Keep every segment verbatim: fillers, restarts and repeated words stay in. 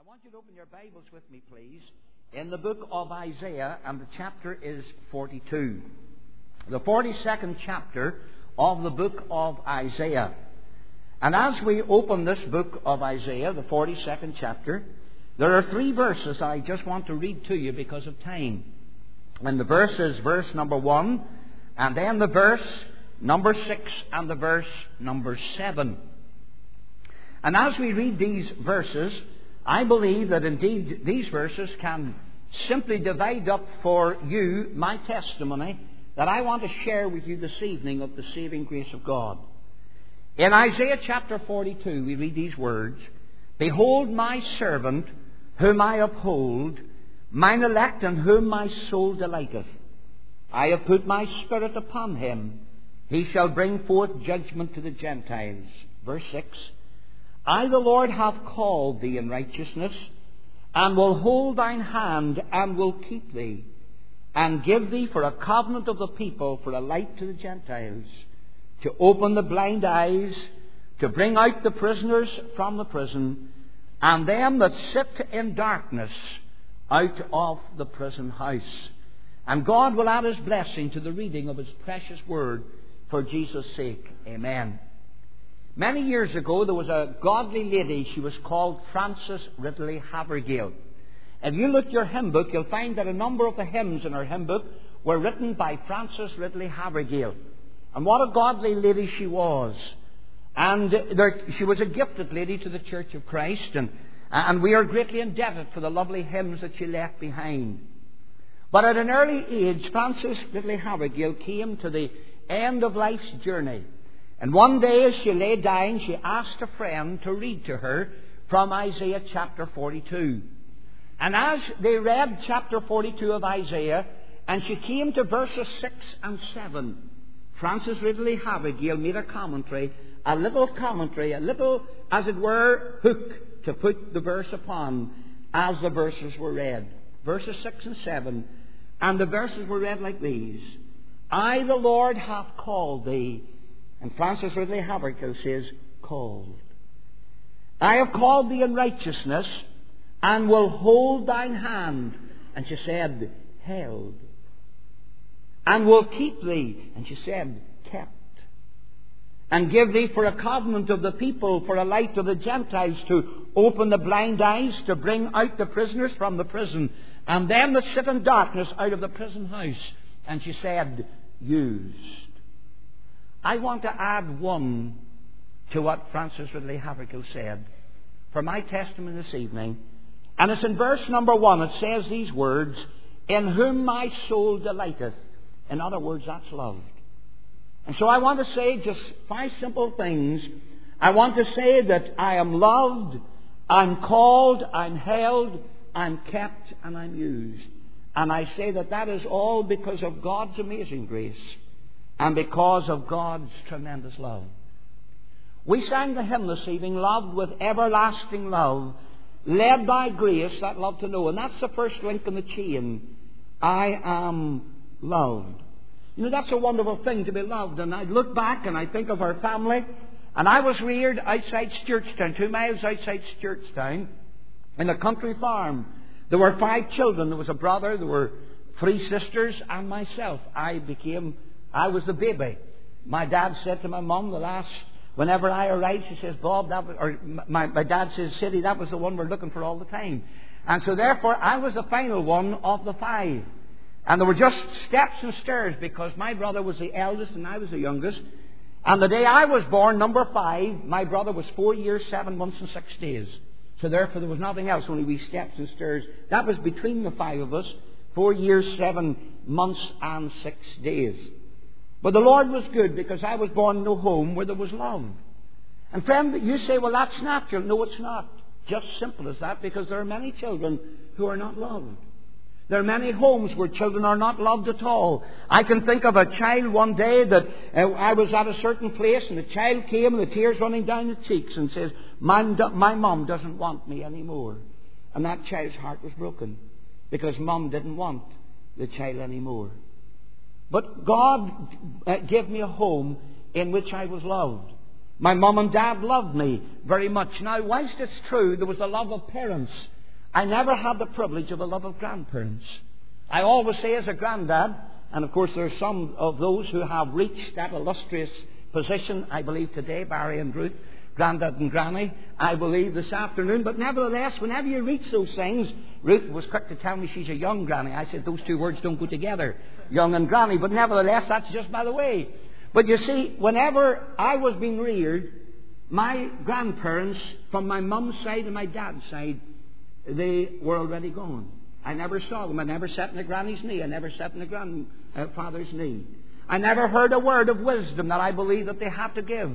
I want you to open your Bibles with me, please, in the book of Isaiah, and the chapter is forty-two. The forty-second chapter of the book of Isaiah. And as we open this book of Isaiah, the forty-second chapter, there are three verses I just want to read to you because of time. And the verse is verse number one, and then the verse number six, and the verse number seven. And as we read these verses, I believe that indeed these verses can simply divide up for you my testimony that I want to share with you this evening of the saving grace of God. In Isaiah chapter forty-two, we read these words, "Behold my servant, whom I uphold, mine elect in whom my soul delighteth. I have put my spirit upon him. He shall bring forth judgment to the Gentiles." Verse six, "I, the Lord, have called thee in righteousness, and will hold thine hand, and will keep thee, and give thee for a covenant of the people, for a light to the Gentiles, to open the blind eyes, to bring out the prisoners from the prison, and them that sit in darkness out of the prison house." And God will add His blessing to the reading of His precious word for Jesus' sake. Amen. Many years ago, there was a godly lady. She was called Frances Ridley Havergal. If you look at your hymn book, you'll find that a number of the hymns in her hymn book were written by Frances Ridley Havergal. And what a godly lady she was. And there, she was a gifted lady to the Church of Christ. And, and we are greatly indebted for the lovely hymns that she left behind. But at an early age, Frances Ridley Havergal came to the end of life's journey. And one day as she lay dying, she asked a friend to read to her from Isaiah chapter forty-two. And as they read chapter forty-two of Isaiah, and she came to verses six and seven, Frances Ridley Havergal made a commentary, a little commentary, a little, as it were, hook to put the verse upon as the verses were read. Verses six and seven, and the verses were read like these: "I, the Lord, have called thee." And Frances Ridley Havergal says, "Called. I have called thee in righteousness, and will hold thine hand." And she said, "Held. And will keep thee." And she said, "Kept. And give thee for a covenant of the people, for a light to the Gentiles, to open the blind eyes, to bring out the prisoners from the prison, and them that sit in darkness out of the prison house." And she said, "Used." I want to add one to what Frances Ridley Havergal said for my testimony this evening. And it's in verse number one. It says these words, "In whom my soul delighteth." In other words, that's loved. And so I want to say just five simple things. I want to say that I am loved, I'm called, I'm held, I'm kept, and I'm used. And I say that that is all because of God's amazing grace and because of God's tremendous love. We sang the hymn this evening, "Loved with everlasting love, led by grace that love to know." And that's the first link in the chain. I am loved. You know, that's a wonderful thing to be loved. And I look back and I think of our family. And I was reared outside Stewartstown, two miles outside Stewartstown, in a country farm. There were five children. There was a brother, there were three sisters, and myself. I became, I was the baby. My dad said to my mum, the last, whenever I arrived, she says, "Bob," that was, or my, my dad says, "Siddy, that was the one we're looking for all the time." And so therefore, I was the final one of the five. And there were just steps and stairs because my brother was the eldest and I was the youngest. And the day I was born, number five, my brother was four years, seven months and six days. So therefore there was nothing else, only wee steps and stairs. That was between the five of us, four years, seven months and six days. But the Lord was good because I was born in a home where there was love. And friend, you say, "Well, that's natural." No, it's not. Just simple as that, because there are many children who are not loved. There are many homes where children are not loved at all. I can think of a child one day that uh, I was at a certain place, and the child came and the tears running down the cheeks and says, my, my mum doesn't want me anymore. And that child's heart was broken because mum didn't want the child anymore. But God uh, gave me a home in which I was loved. My mum and dad loved me very much. Now, whilst it's true there was the love of parents I never had the privilege of the love of grandparents. I always say as a granddad, and of course there are some of those who have reached that illustrious position, I believe today, Barry and Ruth, Grandad and Granny, I believe this afternoon. But nevertheless, whenever you reach those things, Ruth was quick to tell me she's a young granny. I said those two words don't go together, young and granny. But nevertheless, that's just by the way. But you see, whenever I was being reared, my grandparents, from my mum's side and my dad's side, they were already gone. I never saw them. I never sat in the granny's knee. I never sat in the grandfather's knee. I never heard a word of wisdom that I believe that they had to give.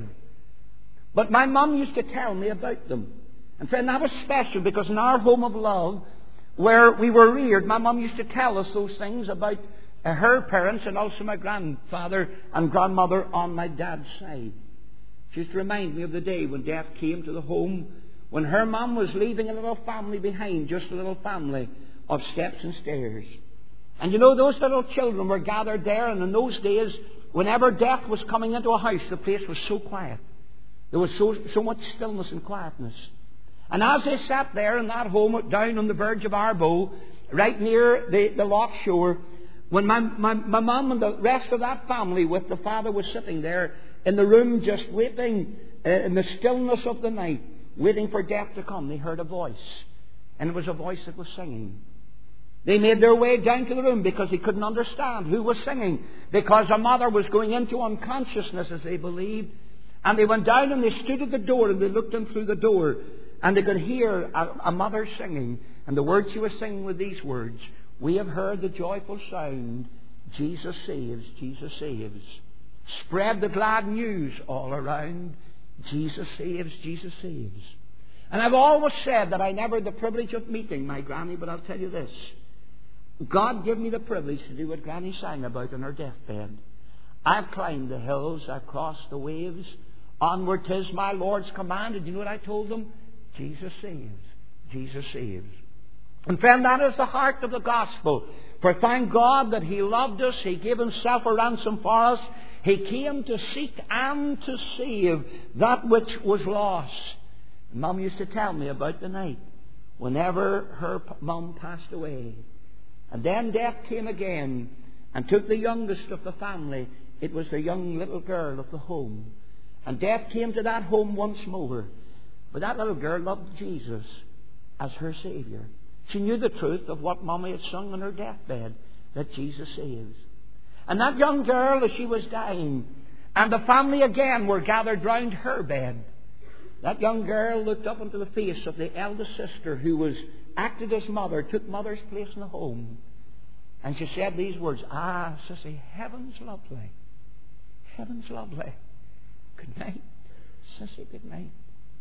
But my mum used to tell me about them. And friend, that was special because in our home of love, where we were reared, my mum used to tell us those things about uh, her parents and also my grandfather and grandmother on my dad's side. She used to remind me of the day when death came to the home, when her mum was leaving a little family behind, just a little family of steps and stairs. And you know, those little children were gathered there, and in those days, whenever death was coming into a house, the place was so quiet. There was so, so much stillness and quietness. And as they sat there in that home down on the verge of Arboe, right near the, the loch shore, when my, my, my mum and the rest of that family with the father was sitting there in the room just waiting uh, in the stillness of the night, waiting for death to come, they heard a voice. And it was a voice that was singing. They made their way down to the room because they couldn't understand who was singing, because a mother was going into unconsciousness, as they believed. And they went down and they stood at the door and they looked in through the door and they could hear a, a mother singing. And the words she was singing were these words: "We have heard the joyful sound, Jesus saves, Jesus saves. Spread the glad news all around, Jesus saves, Jesus saves." And I've always said that I never had the privilege of meeting my granny, but I'll tell you this. God gave me the privilege to do what Granny sang about on her deathbed. I've climbed the hills, I've crossed the waves. Onward 'tis my Lord's command. And you know what I told them? Jesus saves. Jesus saves. And friend, that is the heart of the gospel. For thank God that He loved us. He gave Himself a ransom for us. He came to seek and to save that which was lost. And Mum used to tell me about the night whenever her mum passed away. And then death came again and took the youngest of the family. It was the young little girl of the home. And death came to that home once more. But that little girl loved Jesus as her Saviour. She knew the truth of what Mommy had sung on her deathbed, that Jesus saves. And that young girl, as she was dying, and the family again were gathered round her bed, that young girl looked up into the face of the eldest sister who was acted as mother, took mother's place in the home. And she said these words: "Ah, sissy, heaven's lovely. Heaven's lovely. Good night, sissy, good night."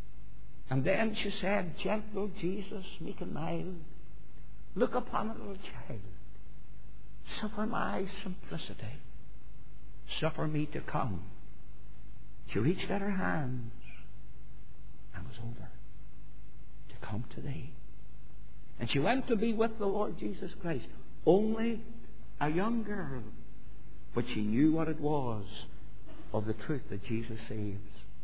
And then she said, "Gentle Jesus, meek and mild, look upon a little child. Suffer my simplicity. Suffer me to come." She reached out her hands and was over to come to thee. And she went to be with the Lord Jesus Christ. Only a young girl, but she knew what it was of the truth that Jesus saves.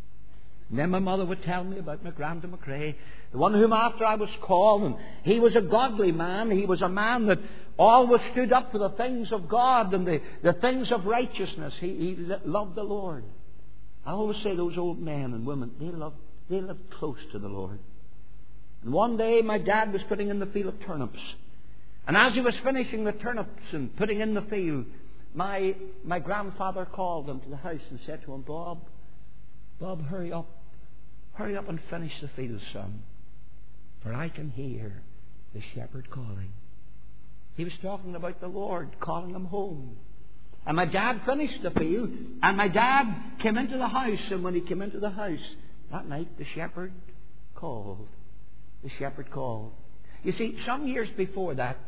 And then my mother would tell me about my Granda McRae, the one whom after I was called, and he was a godly man. He was a man that always stood up for the things of God and the, the things of righteousness. He, he loved the Lord. I always say those old men and women, they loved, they lived close to the Lord. And one day my dad was putting in the field of turnips. And as he was finishing the turnips and putting in the field, my, my grandfather called him to the house and said to him, Bob, Bob, hurry up. Hurry up and finish the field, son. For I can hear the shepherd calling. He was talking about the Lord calling him home. And my dad finished the field. And my dad came into the house. And when he came into the house that night, the shepherd called. The shepherd called. You see, some years before that,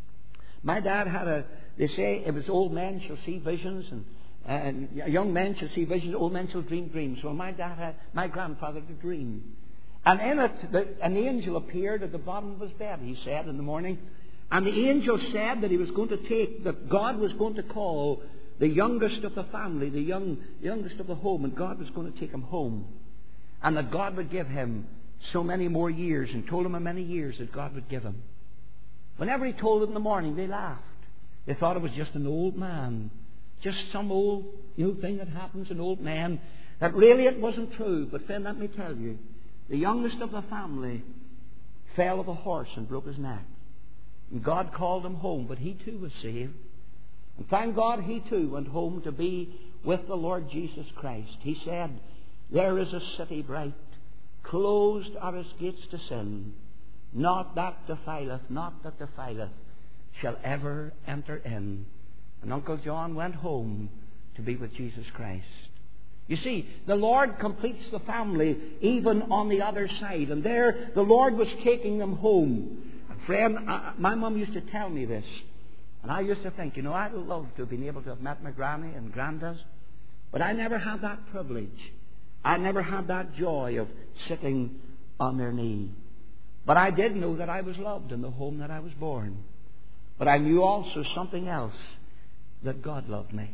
my dad had a, they say it was old men shall see visions, and, and young men shall see visions, old men shall dream dreams. Well, my dad had, my grandfather had a dream. And in it, the, an angel appeared at the bottom of his bed, he said, in the morning. And the angel said that he was going to take, that God was going to call the youngest of the family, the young, youngest of the home, and God was going to take him home. And that God would give him so many more years and told him how many years that God would give him. Whenever he told it in the morning, they laughed. They thought it was just an old man, just some old, you know, thing that happens to an old man. That really it wasn't true. But friend, let me tell you, the youngest of the family fell off a horse and broke his neck. And God called him home, but he too was saved. And thank God he too went home to be with the Lord Jesus Christ. He said, "There is a city bright, closed are its gates to sin. Not that defileth, not that defileth, shall ever enter in." And Uncle John went home to be with Jesus Christ. You see, the Lord completes the family even on the other side. And there the Lord was taking them home. And friend, I, my mum used to tell me this. And I used to think, you know, I'd love to have been able to have met my granny and granddad. But I never had that privilege. I never had that joy of sitting on their knee. But I did know that I was loved in the home that I was born. But I knew also something else, that God loved me.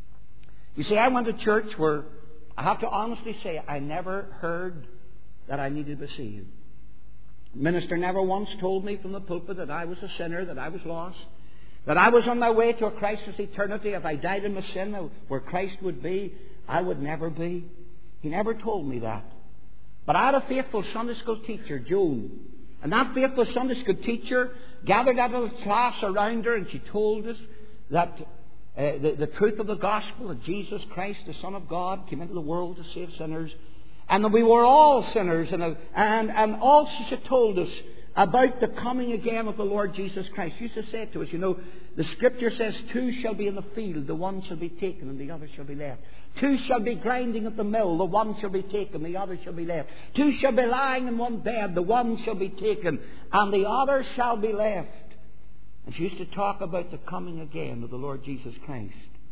You see, I went to church where I have to honestly say I never heard that I needed to be saved. The minister never once told me from the pulpit that I was a sinner, that I was lost, that I was on my way to a Christless eternity. If I died in my sin, where Christ would be, I would never be. He never told me that. But I had a faithful Sunday school teacher, Joan. And that faithful Sunday school teacher gathered that little class around her, and she told us that uh, the, the truth of the gospel, that Jesus Christ, the Son of God, came into the world to save sinners, and that we were all sinners. And, and, and also she told us about the coming again of the Lord Jesus Christ. She used to say to us, you know, the Scripture says, two shall be in the field, the one shall be taken and the other shall be left. Two shall be grinding at the mill, the one shall be taken, the other shall be left. Two shall be lying in one bed, the one shall be taken, and the other shall be left. And she used to talk about the coming again of the Lord Jesus Christ.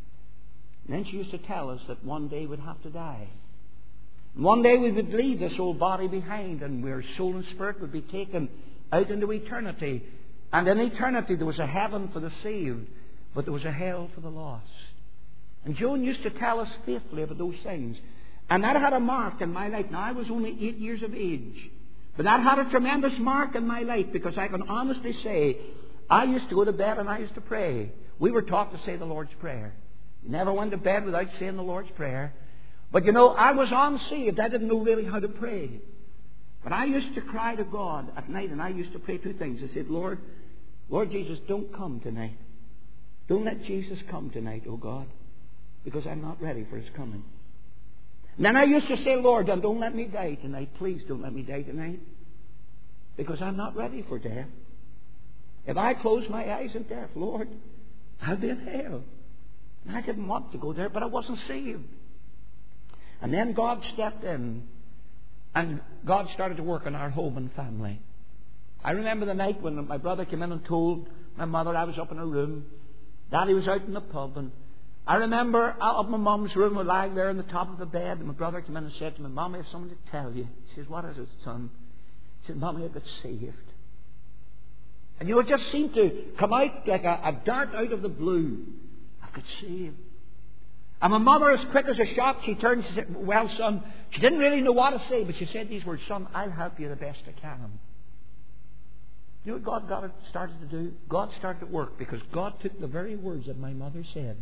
And then she used to tell us that one day we'd have to die. And one day we would leave this old body behind, and our soul and spirit would be taken out into eternity. And in eternity there was a heaven for the saved, but there was a hell for the lost. And Joan used to tell us faithfully about those things. And that had a mark in my life. Now, I was only eight years of age. But that had a tremendous mark in my life, because I can honestly say, I used to go to bed and I used to pray. We were taught to say the Lord's Prayer. You never went to bed without saying the Lord's Prayer. But you know, I was unsaved. I didn't know really how to pray. But I used to cry to God at night, and I used to pray two things. I said, Lord, Lord Jesus, don't come tonight. Don't let Jesus come tonight, oh God, because I'm not ready for His coming. And then I used to say, Lord, and don't let me die tonight. Please don't let me die tonight, because I'm not ready for death. If I close my eyes in death, Lord, I'll be in hell. And I didn't want to go there, but I wasn't saved. And then God stepped in, and God started to work in our home and family. I remember the night when my brother came in and told my mother I was up in her room. Daddy was out in the pub, and I remember out of my mum's room, lying there on the top of the bed, and my brother came in and said to me, Mommy, I have something to tell you. He says, what is it, son? He said, Mommy, I got saved. And you know, it just seemed to come out like a, a dart out of the blue. I got saved. And my mother, as quick as a shot, she turned and said, well, son, she didn't really know what to say, but she said these words, son, I'll help you the best I can. You know what God got it started to do? God started to work, because God took the very words that my mother said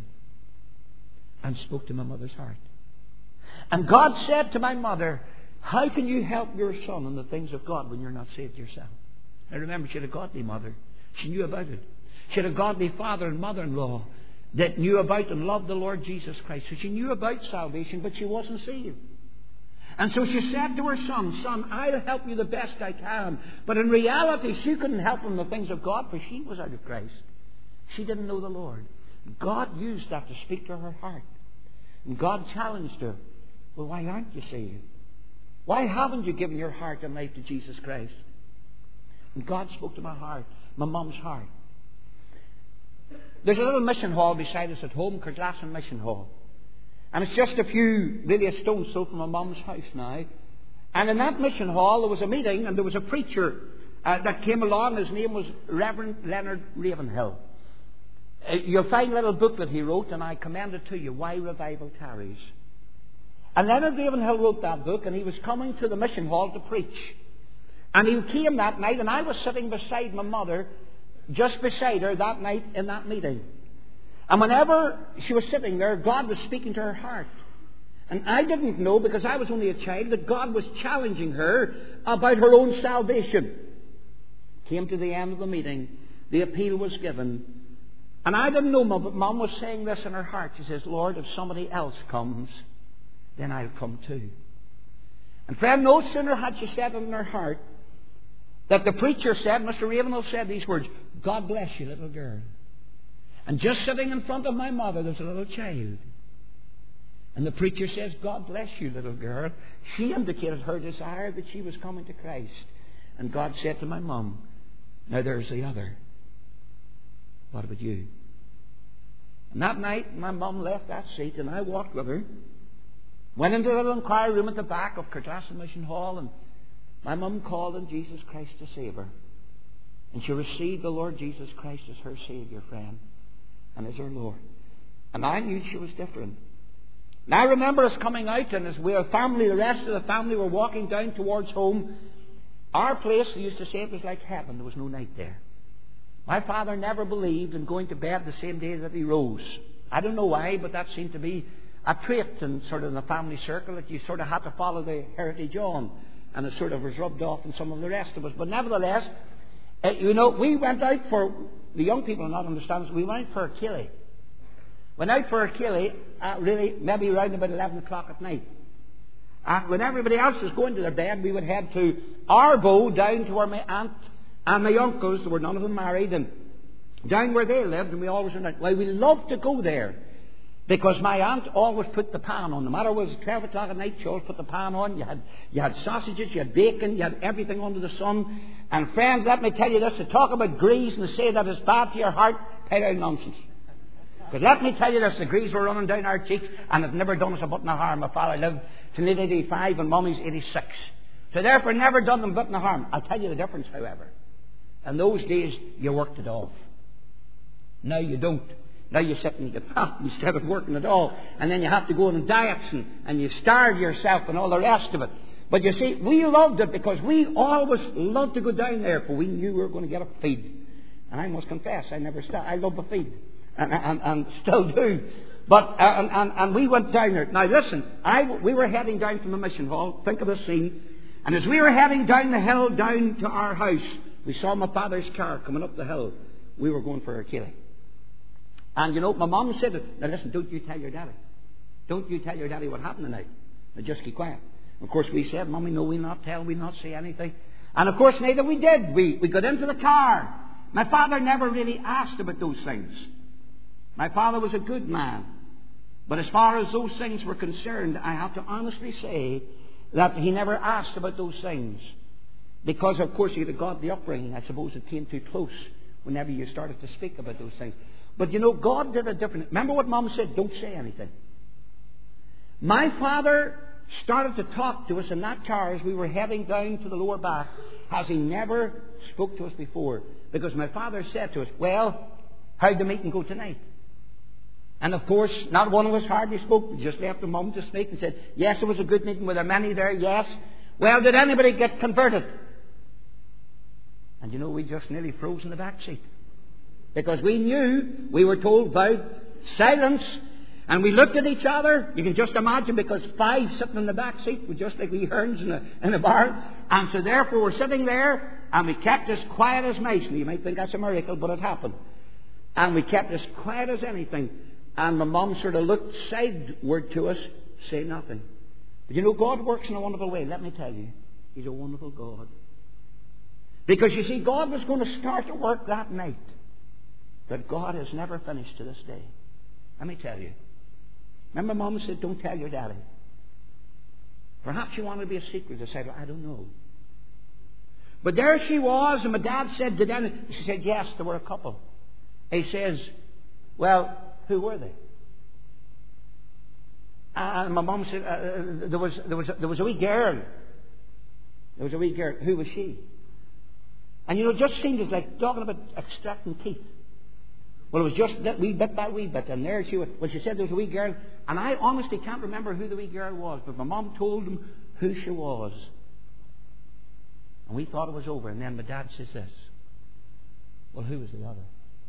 and spoke to my mother's heart. And God said to my mother, how can you help your son in the things of God when you're not saved yourself? Now remember, she had a godly mother. She knew about it. She had a godly father and mother-in-law that knew about and loved the Lord Jesus Christ. So she knew about salvation, but she wasn't saved. And so she said to her son, son, I'll help you the best I can. But in reality, she couldn't help him in the things of God, for she was out of Christ. She didn't know the Lord. God used that to speak to her heart. And God challenged her, well, why aren't you saved? Why haven't you given your heart and life to Jesus Christ? And God spoke to my heart, my mum's heart. There's a little mission hall beside us at home, Kirklasson Mission Hall. And it's just a few, really a stone's throw from my mum's house now. And in that mission hall there was a meeting, and there was a preacher uh, that came along. His name was Reverend Leonard Ravenhill. Uh, you'll find a little booklet he wrote, and I commend it to you, Why Revival Tarries. And Leonard Ravenhill wrote that book, and he was coming to the mission hall to preach. And he came that night, and I was sitting beside my mother, just beside her that night in that meeting. And whenever she was sitting there, God was speaking to her heart. And I didn't know, because I was only a child, that God was challenging her about her own salvation. Came to the end of the meeting. The appeal was given. And I didn't know, Mum, but Mum was saying this in her heart. She says, Lord, if somebody else comes, then I'll come too. And friend, no sooner had she said it in her heart that the preacher said, Mister Ravenhill said these words, God bless you, little girl. And just sitting in front of my mother, there's a little child. And the preacher says, God bless you, little girl. She indicated her desire that she was coming to Christ. And God said to my mum, now there's the other. What about you? And that night, my mum left that seat, and I walked with her. Went into the little inquiry room at the back of Cartassa Mission Hall, and my mum called on Jesus Christ to save her. And she received the Lord Jesus Christ as her Saviour, friend, and as her Lord. And I knew she was different. And I remember us coming out, and as we, our family, the rest of the family, were walking down towards home. Our place, they used to say, it was like heaven. There was no night there. My father never believed in going to bed the same day that he rose. I don't know why, but that seemed to be a trait in sort of in the family circle, that you sort of had to follow the heritage on. And it sort of was rubbed off in some of the rest of us. But nevertheless, uh, you know, we went out for, the young people will not understand this, we went out for a killie. Went out for a killie, uh, really, maybe around about eleven o'clock at night. And when everybody else was going to their bed, we would head to Arbo, down to where my aunt and my uncles, there were none of them married, and down where they lived, and we always went out. Well, we loved to go there, because my aunt always put the pan on. No matter it was twelve o'clock at night, she always put the pan on. You had, you had sausages, you had bacon, you had everything under the sun. And friends, let me tell you this, to talk about grease and to say that it's bad for your heart, pay out nonsense. Because let me tell you this, the grease were running down our cheeks, and it never done us a button of harm. My father lived to eighty-five, and Mummy's eighty-six. So therefore, never done them a button of harm. I'll tell you the difference, however. In those days, you worked it off. Now you don't. Now you sit and you get fat instead of working at all. And then you have to go on diets, and, and you starve yourself and all the rest of it. But you see, we loved it because we always loved to go down there, for we knew we were going to get a feed. And I must confess, I never stopped. I love the feed. And, and, and still do. But, uh, and, and, and we went down there. Now listen, I, we were heading down from the mission hall. Think of this scene. And as we were heading down the hill, down to our house, we saw my father's car coming up the hill. We were going for a killie. And you know, my mum said, now listen, don't you tell your daddy. Don't you tell your daddy what happened tonight. Now just keep quiet. Of course we said, Mummy, no, we'll not tell, we'll not say anything. And of course neither we did. We, we got into the car. My father never really asked about those things. My father was a good man. But as far as those things were concerned, I have to honestly say that he never asked about those things. Because, of course, he'd have got the upbringing. I suppose it came too close whenever you started to speak about those things. But, you know, God did a different... Remember what Mum said? Don't say anything. My father started to talk to us in that car as we were heading down to the lower back, as he never spoke to us before. Because my father said to us, well, how'd the meeting go tonight? And of course, not one of us hardly spoke. We just left the Mum to speak and said, yes, it was a good meeting. Were there many there? Yes. Well, did anybody get converted? And you know, we just nearly froze in the back seat. Because we knew, we were told about silence, and we looked at each other. You can just imagine, because five sitting in the back seat were just like wee herns in a, in a barn. And so therefore we're sitting there, and we kept as quiet as mice. And you might think that's a miracle, but it happened. And we kept as quiet as anything. And my mum sort of looked sideward to us, say nothing. But you know, God works in a wonderful way. Let me tell you, He's a wonderful God. Because you see, God was going to start to work that night. But God has never finished to this day. Let me tell you. Remember, Mum said, don't tell your daddy. Perhaps you wanted to be a secret. I said, well, I don't know. But there she was, and my dad said, did any... She said, yes, there were a couple. He says, well, who were they? And my mum said, uh, there was there was there was a wee girl. There was a wee girl. Who was she? And you know, it just seemed as like talking about extracting teeth. Well, it was just that wee bit by wee bit, and there she was. Well, she said there was a wee girl, and I honestly can't remember who the wee girl was, but my mum told him who she was. And we thought it was over. And then my dad says this. Well, who was the other?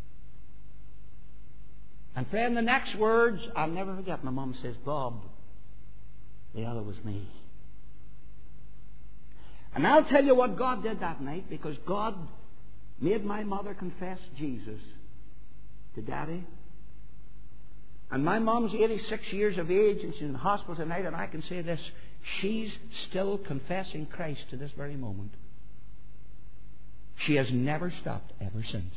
And friend, the next words, I'll never forget, my mum says, Bob, the other was me. And I'll tell you what God did that night, because God made my mother confess Jesus to Daddy. And my mum's eighty-six years of age, and she's in the hospital tonight, and I can say this, she's still confessing Christ to this very moment. She has never stopped ever since.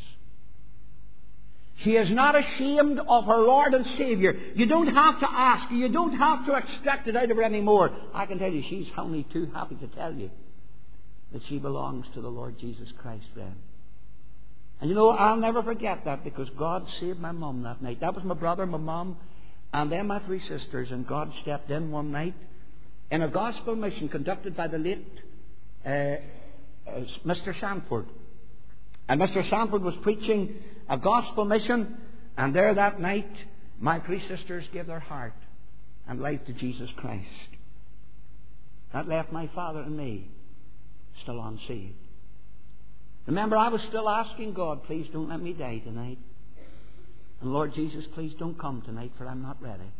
She is not ashamed of her Lord and Savior. You don't have to ask her. You don't have to extract it out of her anymore. I can tell you, she's only too happy to tell you that she belongs to the Lord Jesus Christ, friend. And you know, I'll never forget that, because God saved my mum that night. That was my brother, my mum, and then my three sisters. And God stepped in one night in a gospel mission conducted by the late uh, uh, Mister Sanford. And Mister Sanford was preaching a gospel mission, and there that night my three sisters gave their heart and life to Jesus Christ. That left my father and me still unsaved. Remember, I was still asking God, please don't let me die tonight. And Lord Jesus, please don't come tonight, for I'm not ready.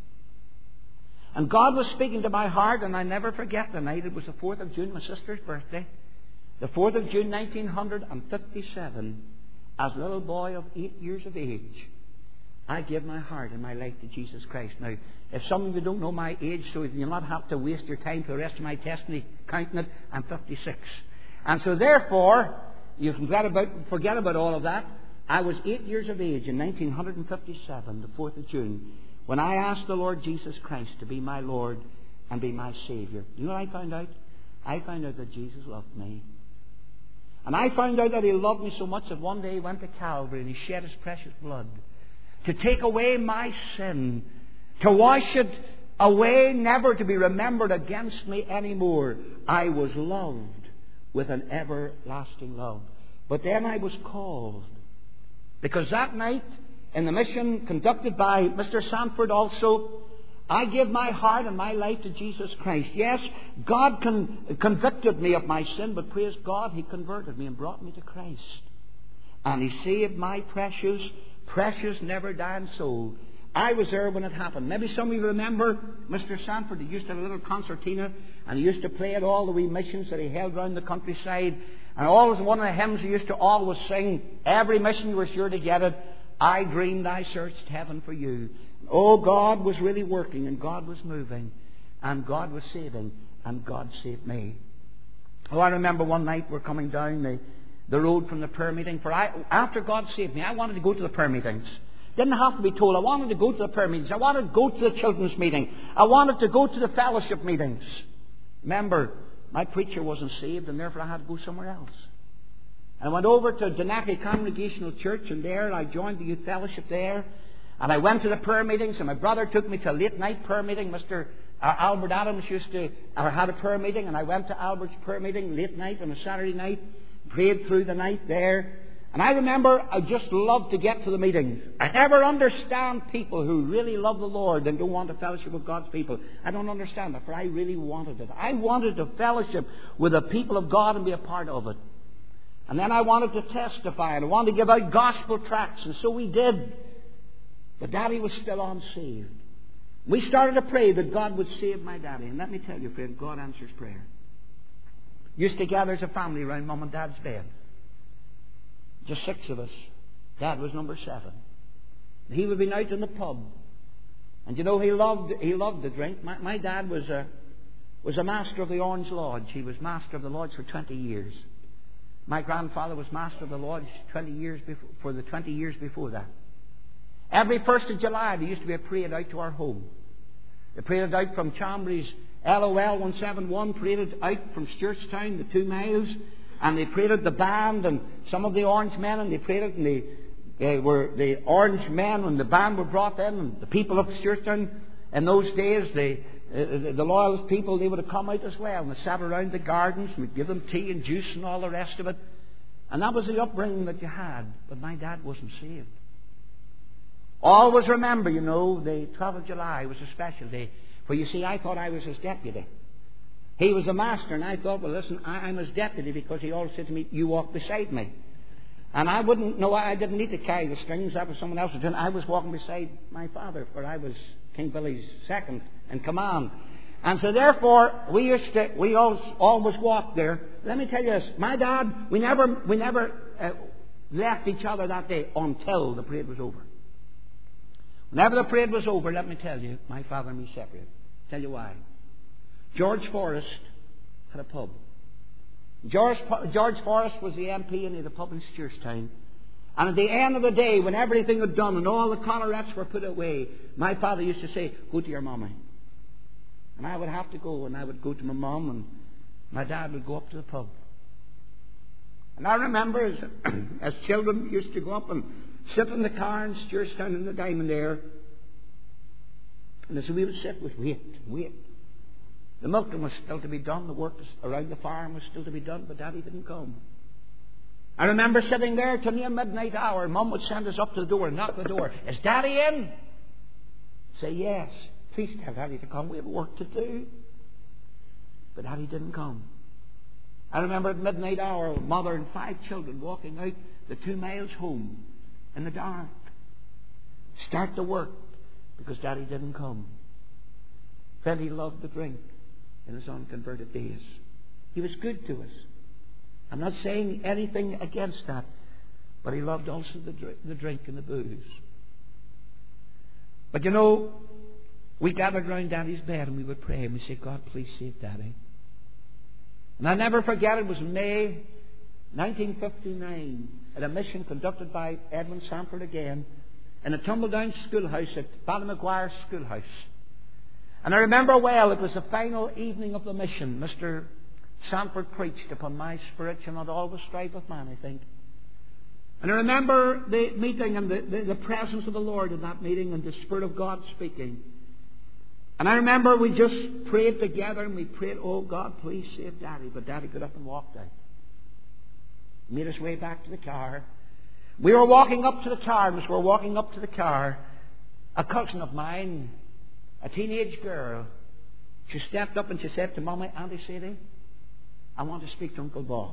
And God was speaking to my heart, and I never forget the night. It was the fourth of June, my sister's birthday. The fourth of June, nineteen fifty-seven, as a little boy of eight years of age, I gave my heart and my life to Jesus Christ. Now, if some of you don't know my age, so you'll not have to waste your time for the rest of my testimony counting it, I'm fifty-six. And so therefore, you can forget about, forget about all of that. I was eight years of age in nineteen fifty-seven, the fourth of June, when I asked the Lord Jesus Christ to be my Lord and be my Savior. You know what I found out? I found out that Jesus loved me. And I found out that He loved me so much that one day He went to Calvary and He shed His precious blood to take away my sin, to wash it away, never to be remembered against me anymore. I was loved with an everlasting love. But then I was called, because that night in the mission conducted by Mister Sanford also, I gave my heart and my life to Jesus Christ. Yes, God con- convicted me of my sin, but praise God, He converted me and brought me to Christ. And He saved my precious, precious, never dying soul. I was there when it happened. Maybe some of you remember Mister Sanford. He used to have a little concertina, and he used to play at all the wee missions that he held round the countryside. And always one of the hymns he used to always sing, every mission you were sure to get it, I dreamed I searched heaven for you. Oh, God was really working, and God was moving, and God was saving, and God saved me. Oh, I remember one night we're coming down the, the road from the prayer meeting. For I, after God saved me, I wanted to go to the prayer meetings. Didn't have to be told. I wanted to go to the prayer meetings. I wanted to go to the children's meeting. I wanted to go to the fellowship meetings. Remember, my preacher wasn't saved, and therefore I had to go somewhere else. I went over to Danaki Congregational Church, and there I joined the youth fellowship there. And I went to the prayer meetings, and my brother took me to a late night prayer meeting. Mister Uh, Albert Adams used to, or had a prayer meeting, and I went to Albert's prayer meeting late night on a Saturday night, prayed through the night there. And I remember I just loved to get to the meetings. I never understand people who really love the Lord and don't want to fellowship with God's people. I don't understand that, for I really wanted it. I wanted to fellowship with the people of God and be a part of it. And then I wanted to testify, and I wanted to give out gospel tracts, and so we did. But Daddy was still unsaved. We started to pray that God would save my daddy. And let me tell you, friend, God answers prayer. Used to gather as a family around Mum and Dad's bed. Just six of us. Dad was number seven. He would be out in the pub. And you know, he loved he loved the drink. My, my dad was a, was a master of the Orange Lodge. He was master of the Lodge for twenty years. My grandfather was master of the Lodge twenty years before, for the twenty years before that. Every first of July there used to be a parade out to our home. They paraded out from Chambry's L O L one seventy-one, paraded out from Stewartstown, the two miles, and they paraded the band and some of the Orange men, and they paraded, and they, they were the Orange men when the band were brought in, and the people of Stewartstown in those days, they, uh, the loyalist people, they would have come out as well, and they sat around the gardens, and we'd give them tea and juice and all the rest of it. And that was the upbringing that you had, but my dad wasn't saved. Always remember, you know, the twelfth of July was a special day. For you see, I thought I was his deputy. He was a master, and I thought, well, listen, I, I'm his deputy, because he always said to me, you walk beside me. And I wouldn't know, I didn't need to carry the strings. That was someone else was doing. I was walking beside my father, for I was King Billy's second in command. And so therefore, we used to, we always, always walked there. Let me tell you this, my dad, we never, we never uh, left each other that day until the parade was over. Whenever the parade was over, let me tell you, my father and me separated. Tell you why. George Forrest had a pub. George, George Forrest was the M P, and he had a pub in Stewartstown. And at the end of the day, when everything was done and all the collarettes were put away, my father used to say, go to your mummy. And I would have to go, and I would go to my mum, and my dad would go up to the pub. And I remember as, as children we used to go up and sit in the car in Stewartstown in the Diamond there. And as we would sit, we'd wait, wait. The milking was still to be done, the work around the farm was still to be done, but Daddy didn't come. I remember sitting there till near midnight hour, and Mum would send us up to the door and knock the door. Is Daddy in? Say yes. Please tell Daddy to come. We have work to do. But Daddy didn't come. I remember at midnight hour, Mother and five children walking out the two miles home in the dark. Start the work because Daddy didn't come. Friend, he loved the drink in his unconverted days. He was good to us. I'm not saying anything against that, but he loved also the drink, the drink and the booze. But you know, we gathered round Daddy's bed and we would pray and we say, God, please save Daddy. And I'll never forget, it was May nineteen fifty-nine at a mission conducted by Edmund Sanford again in a tumble-down schoolhouse at Ballymaguire Schoolhouse. And I remember well, it was the final evening of the mission. Mister Sanford preached upon my spirit, shall not always strive with man, I think. And I remember the meeting and the, the, the presence of the Lord in that meeting and the Spirit of God speaking. And I remember we just prayed together and we prayed, oh God, please save Daddy. But Daddy got up and walked out. Made his way back to the car. We were walking up to the car, and as we were walking up to the car, a cousin of mine, a teenage girl, she stepped up and she said to Mommy, Auntie Sadie, I want to speak to Uncle Bob.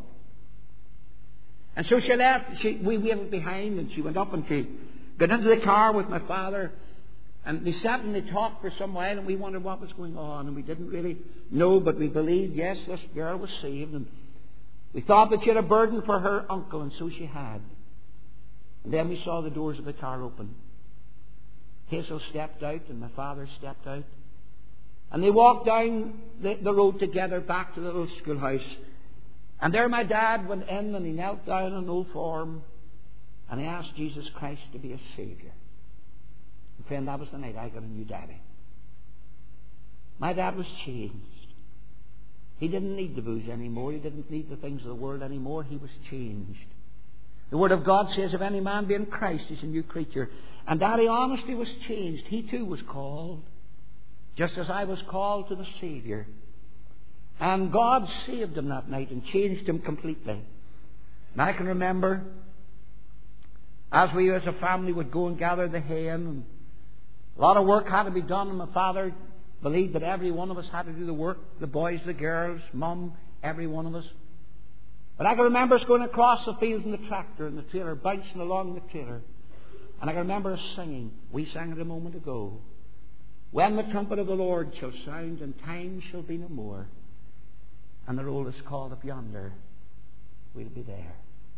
And so she left, she, we waited behind, and she went up and she got into the car with my father, and they sat and they talked for some while, and we wondered what was going on, and we didn't really know, but we believed, yes, this girl was saved, and we thought that she had a burden for her uncle, and so she had. And then we saw the doors of the car open. Hazel stepped out and my father stepped out. And they walked down the, the road together back to the little schoolhouse. And there my dad went in and he knelt down in old form and he asked Jesus Christ to be his Saviour. And friend, that was the night I got a new daddy. My dad was changed. He didn't need the booze anymore. He didn't need the things of the world anymore. He was changed. The Word of God says, if any man be in Christ, he's a new creature. And Daddy honestly was changed. He too was called, just as I was called to the Saviour. And God saved him that night and changed him completely. And I can remember, as we as a family would go and gather the hay in, and a lot of work had to be done, and my father believed that every one of us had to do the work, the boys, the girls, Mum, every one of us. But I can remember us going across the fields in the tractor and the trailer, bouncing along the trailer. And I can remember us singing. We sang it a moment ago. When the trumpet of the Lord shall sound, and time shall be no more, and the roll is called up yonder, we'll be there.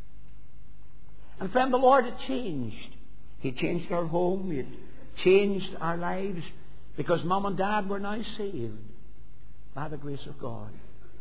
And friend, the Lord had changed. He changed our home. He had changed our lives, because Mum and Dad were now saved by the grace of God.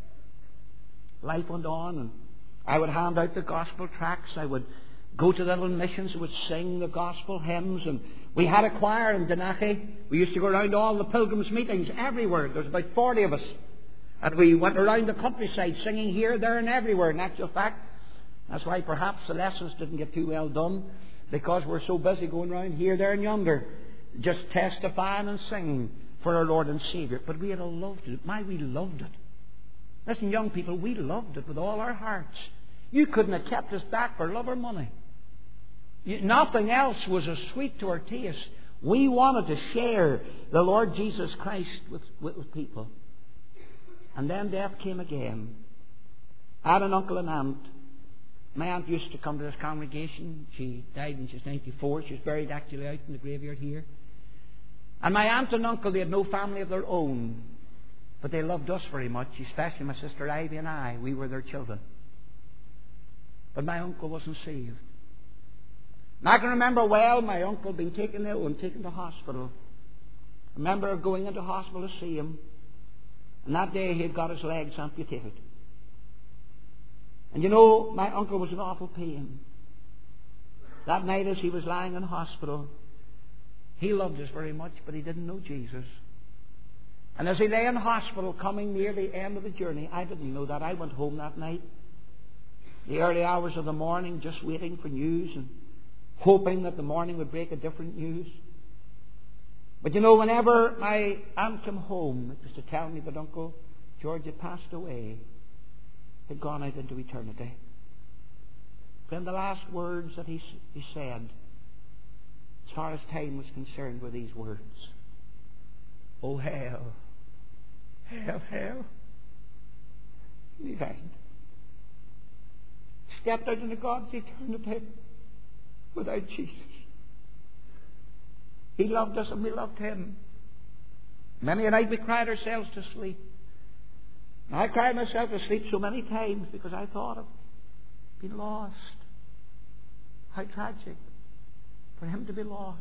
Life went on, and I would hand out the gospel tracts. I would go to the little missions who would sing the gospel hymns. And we had a choir in Donaghey. We used to go around to all the pilgrims' meetings everywhere. There was about forty of us. And we went around the countryside singing here, there and everywhere. In actual fact, that's why perhaps the lessons didn't get too well done, because we're so busy going around here, there and yonder, just testifying and singing for our Lord and Saviour. But we had a love to it. My, we loved it. Listen, young people, we loved it with all our hearts. You couldn't have kept us back for love or money. You, nothing else was as sweet to our taste. We wanted to share the Lord Jesus Christ with, with, with people. And then death came again. I had an uncle and aunt. My aunt used to come to this congregation. She died when she was ninety-four. She was buried actually out in the graveyard here. And my aunt and uncle, they had no family of their own. But they loved us very much, especially my sister Ivy and I. We were their children. But my uncle wasn't saved. And I can remember well my uncle being taken ill and taken to hospital. I remember going into hospital to see him. And that day he had got his legs amputated. And you know, my uncle was in awful pain. That night as he was lying in hospital, he loved us very much, but he didn't know Jesus. And as he lay in hospital, coming near the end of the journey, I didn't know that. I went home that night, the early hours of the morning, just waiting for news and hoping that the morning would break a different news. But you know, whenever my aunt came home, it was to tell me that Uncle George had passed away, had gone out into eternity. Then the last words that he, he said, as far as time was concerned, were these words: "Oh, hell, hell, hell." And he died. Stepped out into God's eternity without Jesus. He loved us and we loved him. Many a night we cried ourselves to sleep. And I cried myself to sleep so many times because I thought of being lost. How tragic for him to be lost.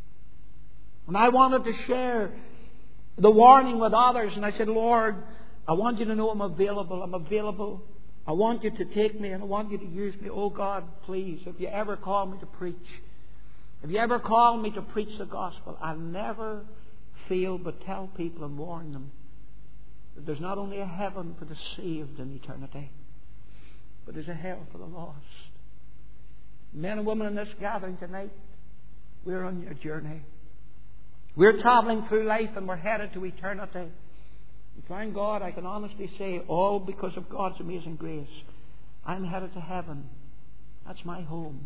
And I wanted to share the warning with others, and I said, "Lord, I want you to know I'm available. I'm available. I want you to take me and I want you to use me. Oh God, please, if you ever call me to preach, if you ever call me to preach the gospel, I'll never fail but tell people and warn them that there's not only a heaven for the saved in eternity, but there's a hell for the lost." Men and women in this gathering tonight, we're on your journey. We're traveling through life and we're headed to eternity. And thank God, I can honestly say, all because of God's amazing grace, I'm headed to heaven. That's my home.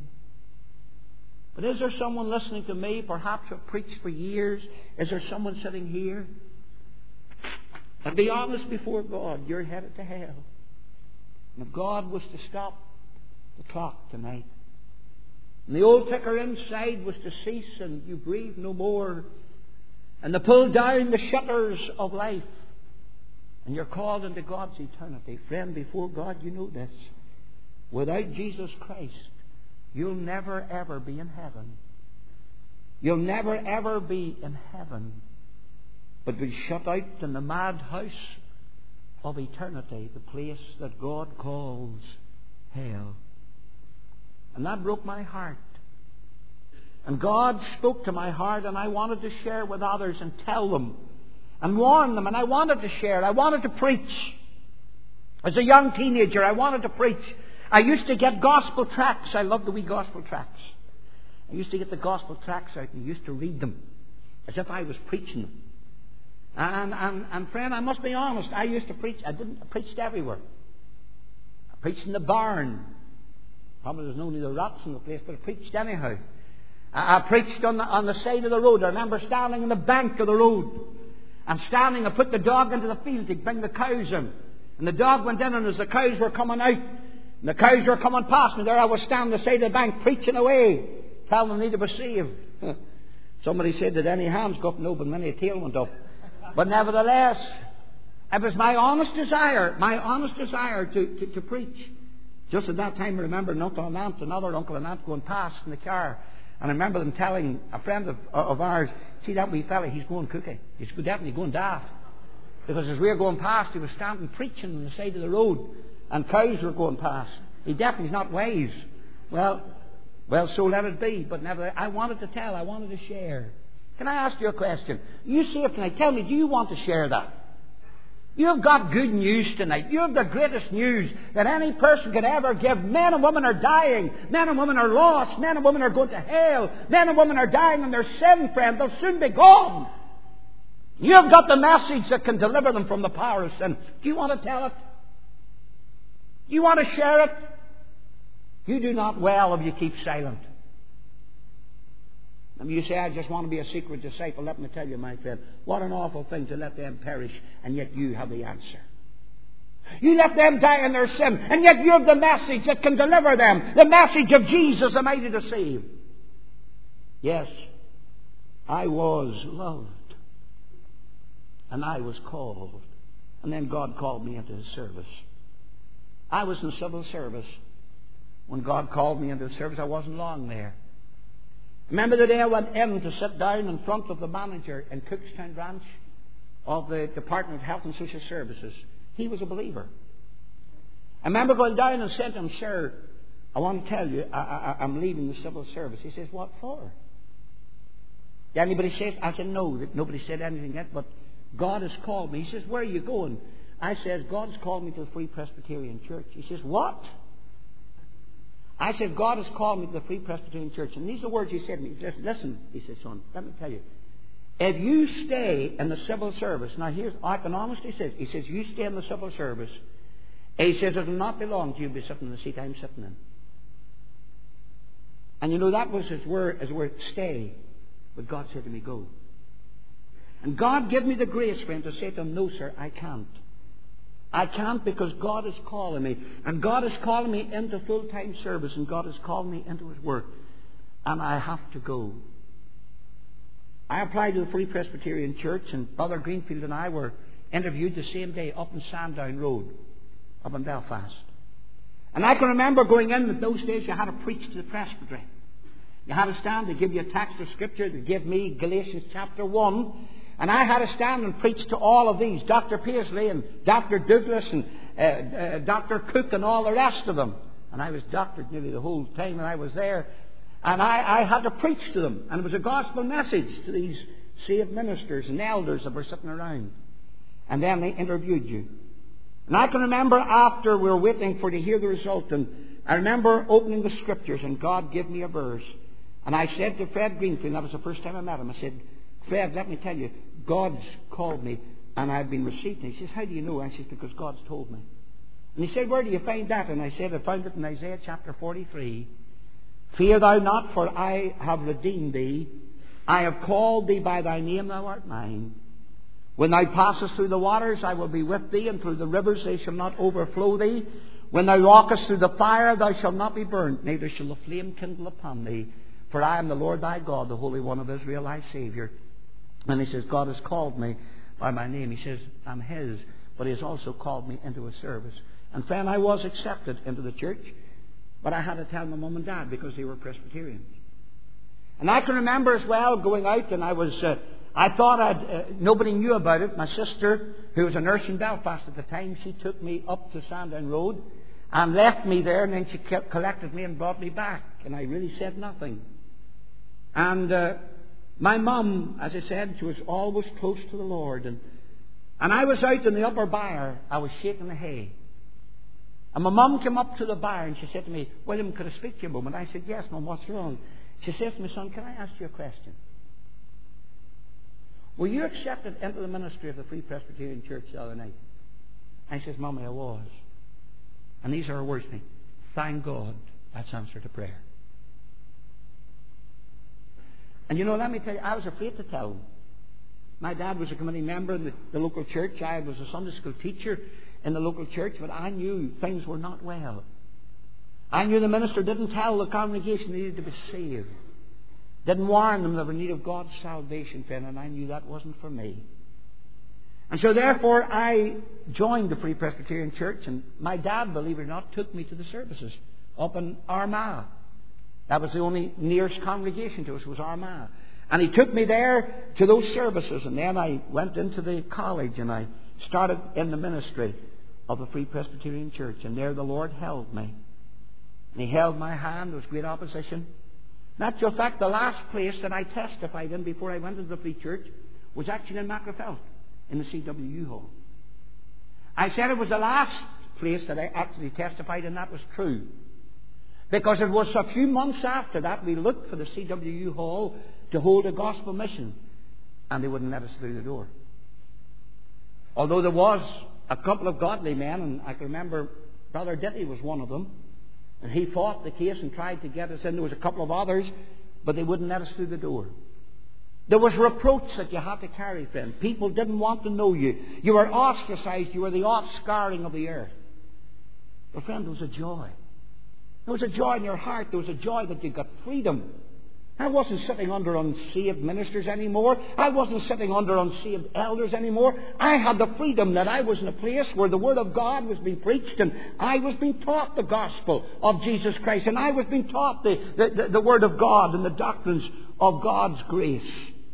But is there someone listening to me, perhaps I've preached for years? Is there someone sitting here? And be honest before God, you're headed to hell. And if God was to stop the clock tonight, and the old ticker inside was to cease and you breathe no more, and to pull down the shutters of life, and you're called into God's eternity, friend, before God, you know this: without Jesus Christ, you'll never ever be in heaven. You'll never ever be in heaven, but be shut out in the madhouse of eternity, the place that God calls hell. And that broke my heart. And God spoke to my heart, and I wanted to share with others and tell them and warn them, and I wanted to share. I wanted to preach. As a young teenager, I wanted to preach. I used to get gospel tracts. I loved the wee gospel tracts. I used to get the gospel tracts out and used to read them as if I was preaching them. And, and, and friend, I must be honest, I used to preach. I didn't I preached everywhere. I preached in the barn. Probably there's no need of rats in the place, but I preached anyhow. I, I preached on the, on the side of the road. I remember standing on the bank of the road. And standing, I put the dog into the field to bring the cows in. And the dog went in, and as the cows were coming out, and the cows were coming past me, there I was standing on the side of the bank preaching away, telling them they need to be saved. Somebody said that any hands go up and open, many a tail went up. But nevertheless, it was my honest desire, my honest desire to, to, to preach. Just at that time, I remember an uncle and aunt, another uncle and aunt going past in the car. And I remember them telling a friend of, of ours, "See that wee fella, he's going cookie. He's definitely going daft." Because as we were going past, he was standing preaching on the side of the road, and cows were going past. He definitely is not wise. Well, well, so let it be. But never, I wanted to tell, I wanted to share. Can I ask you a question? You see it tonight. Tell me, do you want to share that? You've got good news tonight. You have the greatest news that any person could ever give. Men and women are dying. Men and women are lost. Men and women are going to hell. Men and women are dying in their sin, friend. They'll soon be gone. You've got the message that can deliver them from the power of sin. Do you want to tell it? Do you want to share it? You do not well if you keep silent. And you say, "I just want to be a secret disciple." Let me tell you, my friend, what an awful thing to let them perish, and yet you have the answer. You let them die in their sin, and yet you have the message that can deliver them. The message of Jesus, the mighty to save. Yes, I was loved. And I was called. And then God called me into His service. I was in civil service. When God called me into His service, I wasn't long there. Remember the day I went in to sit down in front of the manager in Cookstown Ranch of the Department of Health and Social Services. He was a believer. I remember going down and said to him, "Sir, I want to tell you, I, I, I'm leaving the civil service." He says, "What for?" Did anybody say it? I said, "No, that nobody said anything yet, but God has called me." He says, "Where are you going?" I says, "God's called me to the Free Presbyterian Church." He says, "What?" I said, "God has called me to the Free Presbyterian Church." And these are the words he said to me. He says, "Listen," he says, "son, let me tell you. If you stay in the civil service," now here's, I can honestly say, he says, "you stay in the civil service," he says, "it will not be long till you'll be sitting in the seat I'm sitting in." And you know, that was his word, his word, stay. But God said to me, go. And God gave me the grace, friend, to say to him, "No, sir, I can't. I can't, because God is calling me. And God is calling me into full-time service. And God is calling me into His work. And I have to go." I applied to the Free Presbyterian Church, and Brother Greenfield and I were interviewed the same day up in Sandown Road, up in Belfast. And I can remember going in, in those days you had to preach to the presbytery. You had to stand, they give you a text of Scripture. They gave me Galatians chapter one. And I had to stand and preach to all of these, Doctor Paisley and Doctor Douglas and uh, uh, Doctor Cook and all the rest of them. And I was doctored nearly the whole time that I was there. And I, I had to preach to them. And it was a gospel message to these saved ministers and elders that were sitting around. And then they interviewed you. And I can remember after we were waiting for to hear the result, and I remember opening the Scriptures, and God gave me a verse. And I said to Fred Greenfield, that was the first time I met him, I said, "Fred, let me tell you, God's called me, and I've been received." And he says, "How do you know?" I said, "Because God's told me." And he said, "Where do you find that?" And I said, "I found it in Isaiah chapter forty-three. Fear thou not, for I have redeemed thee. I have called thee by thy name, thou art mine. When thou passest through the waters, I will be with thee, and through the rivers they shall not overflow thee. When thou walkest through the fire, thou shalt not be burnt, neither shall the flame kindle upon thee. For I am the Lord thy God, the Holy One of Israel, thy Saviour." And he says, God has called me by my name. He says, I'm His, but He has also called me into His service. And friend, I was accepted into the church, but I had to tell my mum and dad because they were Presbyterians. And I can remember as well going out, and I was, uh, I thought I'd, uh, nobody knew about it. My sister, who was a nurse in Belfast at the time, she took me up to Sandown Road and left me there, and then she kept, collected me and brought me back. And I really said nothing. And uh, my mum, as I said, she was always close to the Lord. And, and I was out in the upper byre. I was shaking the hay. And my mum came up to the byre and she said to me, "William, could I speak to you a moment?" I said, "Yes, Mum, what's wrong?" She says to me, "Son, can I ask you a question? Were you accepted into the ministry of the Free Presbyterian Church the other night?" I says, "Mummy, I was." And these are her words to me: "Thank God, that's answer to prayer." And you know, let me tell you, I was afraid to tell them. My dad was a committee member in the, the local church. I was a Sunday school teacher in the local church, but I knew things were not well. I knew the minister didn't tell the congregation they needed to be saved. Didn't warn them they were in need of God's salvation, friend, and I knew that wasn't for me. And so therefore I joined the Free Presbyterian Church, and my dad, believe it or not, took me to the services up in Armagh. That was the only nearest congregation to us, was Armagh. And he took me there to those services, and then I went into the college and I started in the ministry of the Free Presbyterian Church, and there the Lord held me. And He held my hand. There was great opposition. Matter of fact, the last place that I testified in before I went into the Free Church was actually in Macrofelt, in the C W U Hall. I said it was the last place that I actually testified, and that was true. Because it was a few months after that we looked for the C W U Hall to hold a gospel mission, and they wouldn't let us through the door. Although there was a couple of godly men, and I can remember Brother Ditty was one of them, and he fought the case and tried to get us in. There was a couple of others, but they wouldn't let us through the door. There was reproach that you had to carry, friend. People didn't want to know you. You were ostracized. You were the offscouring of the earth. But friend, there was a joy. There was a joy in your heart. There was a joy that you got freedom. I wasn't sitting under unsaved ministers anymore. I wasn't sitting under unsaved elders anymore. I had the freedom that I was in a place where the Word of God was being preached, and I was being taught the gospel of Jesus Christ, and I was being taught the, the, the, the Word of God and the doctrines of God's grace.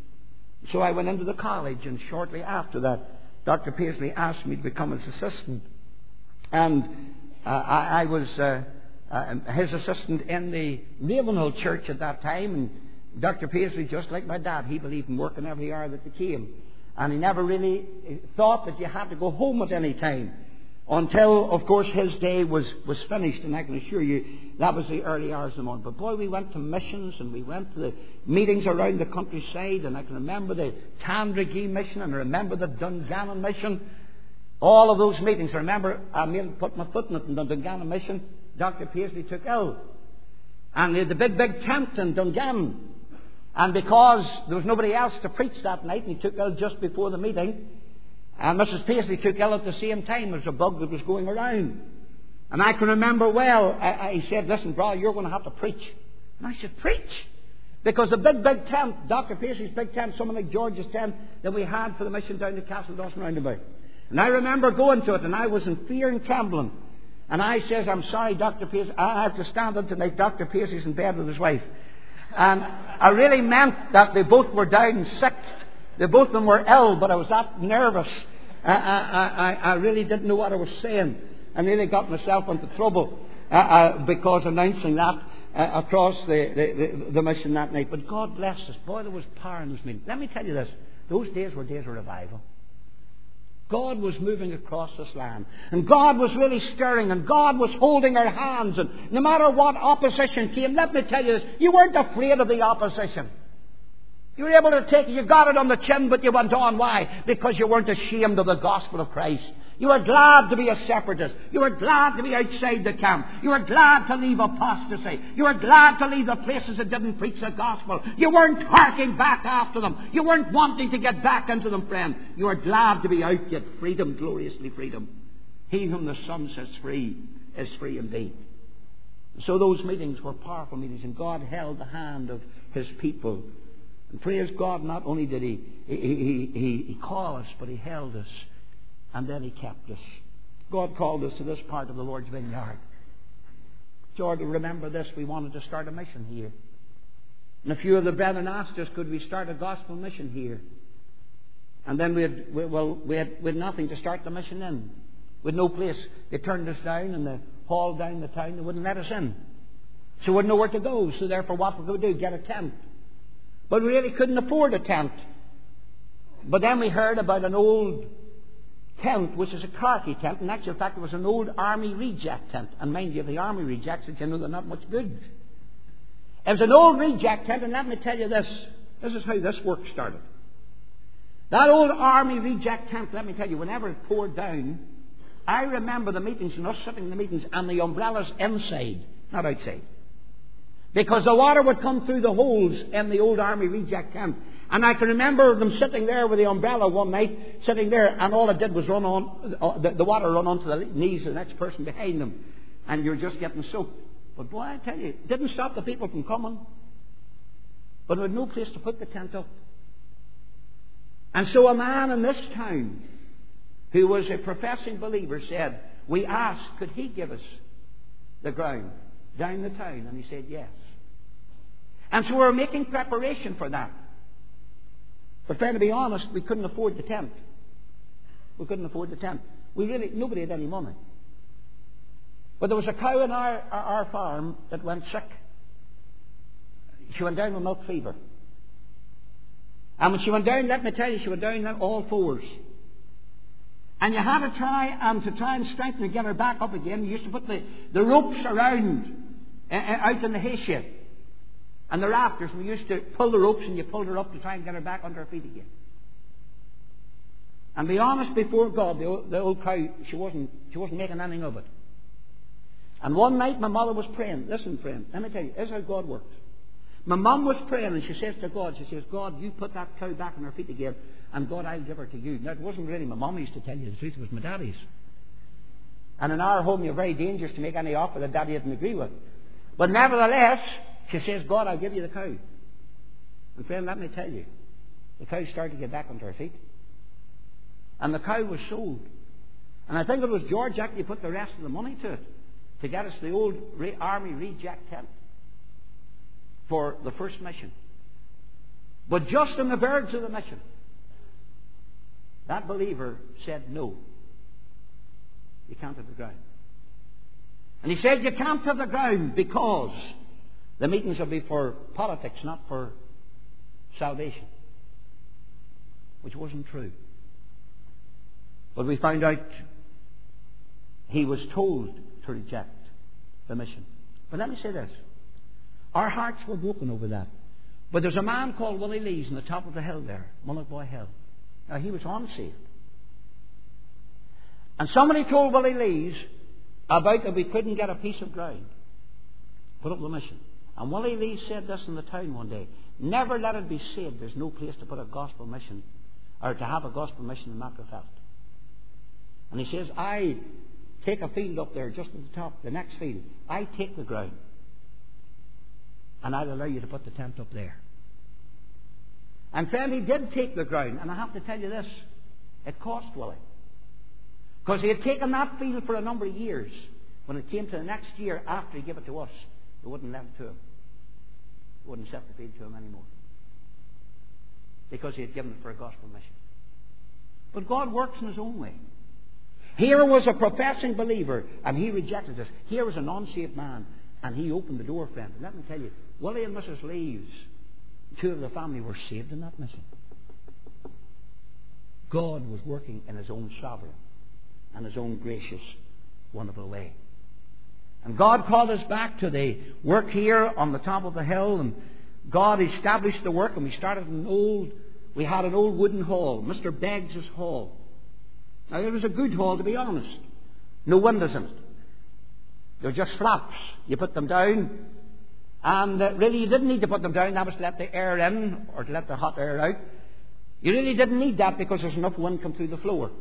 So I went into the college, and shortly after that, Doctor Paisley asked me to become his assistant. And uh, I, I was... Uh, Uh, his assistant in the Ravenhill Church at that time. And Doctor Paisley, just like my dad, he believed in working every hour that they came. And he never really thought that you had to go home at any time until, of course, his day was, was finished. And I can assure you, that was the early hours of the morning. But boy, we went to missions, and we went to the meetings around the countryside. And I can remember the Tandragee mission, and I remember the Dungannon mission. All of those meetings. I remember I put my foot in it in the Dungannon mission. Doctor Paisley took ill. And they had the big, big tent in Dungannon. And because there was nobody else to preach that night, and he took ill just before the meeting, and Missus Paisley took ill at the same time as a bug that was going around. And I can remember well, I, I, he said, "Listen, brother, you're going to have to preach." And I said, "Preach?" Because the big, big tent, Doctor Paisley's big tent, someone like George's tent, that we had for the mission down to Castle Dawson roundabout. And I remember going to it, and I was in fear and trembling. And I says, "I'm sorry, Doctor Paisley, I have to stand up tonight. Doctor Paisley's in bed with his wife." And I really meant that they both were down sick. They both of them were ill, but I was that nervous. I, I, I, I really didn't know what I was saying. I nearly got myself into trouble uh, uh, because announcing that uh, across the, the, the, the mission that night. But God bless us. Boy, there was power in this meeting. Let me tell you this. Those days were days of revival. God was moving across this land. And God was really stirring. And God was holding our hands. And no matter what opposition came, let me tell you this, you weren't afraid of the opposition. You were able to take it. You got it on the chin, but you went on. Why? Because you weren't ashamed of the gospel of Christ. You were glad to be a separatist. You were glad to be outside the camp. You were glad to leave apostasy. You were glad to leave the places that didn't preach the gospel. You weren't harking back after them. You weren't wanting to get back into them, friend. You were glad to be out, yet freedom, gloriously freedom. He whom the Son sets free is free indeed. So those meetings were powerful meetings, and God held the hand of His people. And praise God, not only did He, he, he, he, he call us, but He held us. And then He kept us. God called us to this part of the Lord's vineyard. Jordan, remember this, we wanted to start a mission here. And a few of the brethren asked us, could we start a gospel mission here? And then we had, we, well, we had, we had nothing to start the mission in. We had no place. They turned us down in the hall down the town. They wouldn't let us in. So we had nowhere to go. So therefore what would we do? Get a tent. But we really couldn't afford a tent. But then we heard about an old tent, which is a khaki tent. In actual fact, it was an old army reject tent. And mind you, the army rejects, you know, they're not much good. It was an old reject tent, and let me tell you this. This is how this work started. That old army reject tent, let me tell you, whenever it poured down, I remember the meetings and us sitting in the meetings and the umbrellas inside, not outside. Because the water would come through the holes in the old army reject tent. And I can remember them sitting there with the umbrella one night, sitting there, and all it did was run on, uh, the, the water run onto the knees of the next person behind them. And you're just getting soaked. But boy, I tell you, it didn't stop the people from coming. But we had no place to put the tent up. And so a man in this town, who was a professing believer, said, we asked, could he give us the ground down the town? And he said, yes. And so we were making preparation for that. But friend, to be honest, we couldn't afford the tent. We couldn't afford the tent. We really, nobody had any money. But there was a cow in our, our, our farm that went sick. She went down with milk fever. And when she went down, let me tell you, she went down on all fours. And you had to try, and to try and strengthen her, get her back up again, you used to put the, the ropes around, uh, out in the hay shed. And the rafters, we used to pull the ropes and you pulled her up to try and get her back under her feet again. And be honest before God, the old, the old cow, she wasn't, she wasn't making anything of it. And one night my mother was praying. Listen, friend, let me tell you, this is how God works. My mum was praying and she says to God, she says, God, you put that cow back on her feet again, and God, I'll give her to you. Now, it wasn't really my mum who used to tell you the truth, it was my daddy's. And in our home, you're very dangerous to make any offer that daddy didn't agree with. But nevertheless, she says, God, I'll give you the cow. And friend, let me tell you, the cow started to get back onto her feet. And the cow was sold. And I think it was George actually put the rest of the money to it to get us the old army reject tent for the first mission. But just on the verge of the mission, that believer said, no, you can't have the ground. And he said, you can't have the ground because the meetings will be for politics, not for salvation. Which wasn't true. But we found out he was told to reject the mission. But let me say this. Our hearts were broken over that. But there's a man called Willie Lees on the top of the hill there, Mullockboy Hill. Now, he was unsaved. And somebody told Willie Lees about that we couldn't get a piece of ground. Put up the mission. And Willie Lees said this in the town one day. Never let it be said there's no place to put a gospel mission, or to have a gospel mission in Macrofelt. And he says, I take a field up there just at the top, the next field. I take the ground. And I'll allow you to put the tent up there. And friend, he did take the ground. And I have to tell you this. It cost Willie. Because he had taken that field for a number of years. When it came to the next year after he gave it to us, they wouldn't let it to him. They wouldn't set the field to him anymore. Because he had given it for a gospel mission. But God works in His own way. Here was a professing believer, and he rejected this. Here was an unsaved man, and he opened the door, friend. And let me tell you, Willie and Missus Lees, two of the family, were saved in that mission. God was working in His own sovereign and His own gracious, wonderful way. And God called us back to the work here on the top of the hill, and God established the work, and we started an old, we had an old wooden hall, Mister Beggs' hall. Now, it was a good hall, to be honest. No windows in it. They were just flaps. You put them down, and uh, really you didn't need to put them down. That was to let the air in, or to let the hot air out. You really didn't need that because there's enough wind come through the floor.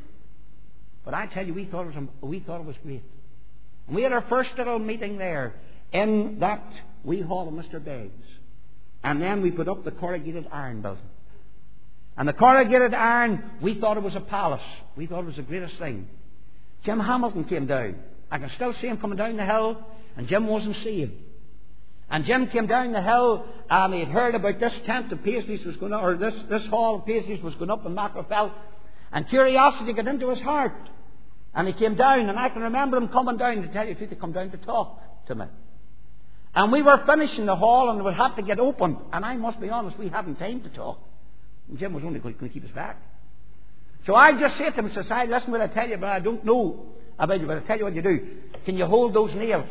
But I tell you, we thought it was, we thought it was great. And we had our first little meeting there in that wee hall of Mister Beggs. And then we put up the corrugated iron building. And the corrugated iron, we thought it was a palace. We thought it was the greatest thing. Jim Hamilton came down. I can still see him coming down the hill, and Jim wasn't saved. And Jim came down the hill, and he had heard about this tent of Paisley's was going up, or this, this hall of Paisley's was going up in Macrofelt, and curiosity got into his heart. And he came down, and I can remember him coming down, to tell you the truth, to come down to talk to me. And we were finishing the hall, and we had to get opened. And I must be honest, we hadn't time to talk. And Jim was only going to keep us back. So I just said to him, says, I listen what I tell you, but I don't know about you, but I tell you what you do. Can you hold those nails?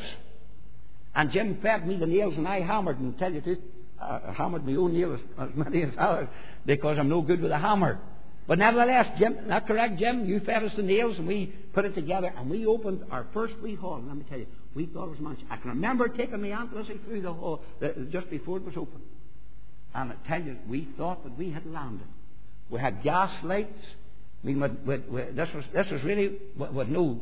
And Jim fed me the nails, and I hammered, and tell you the truth, I hammered my own nails as many as others, because I'm no good with a hammer. But nevertheless, Jim, not correct, Jim, you fed us the nails, and we put it together, and we opened our first wee hall. And let me tell you, we thought it was much. I can remember taking my Aunt Lizzie through the hall the, just before it was open. And I tell you, we thought that we had landed. We had gas lights. I mean, with, with, with, this was this was really with, with no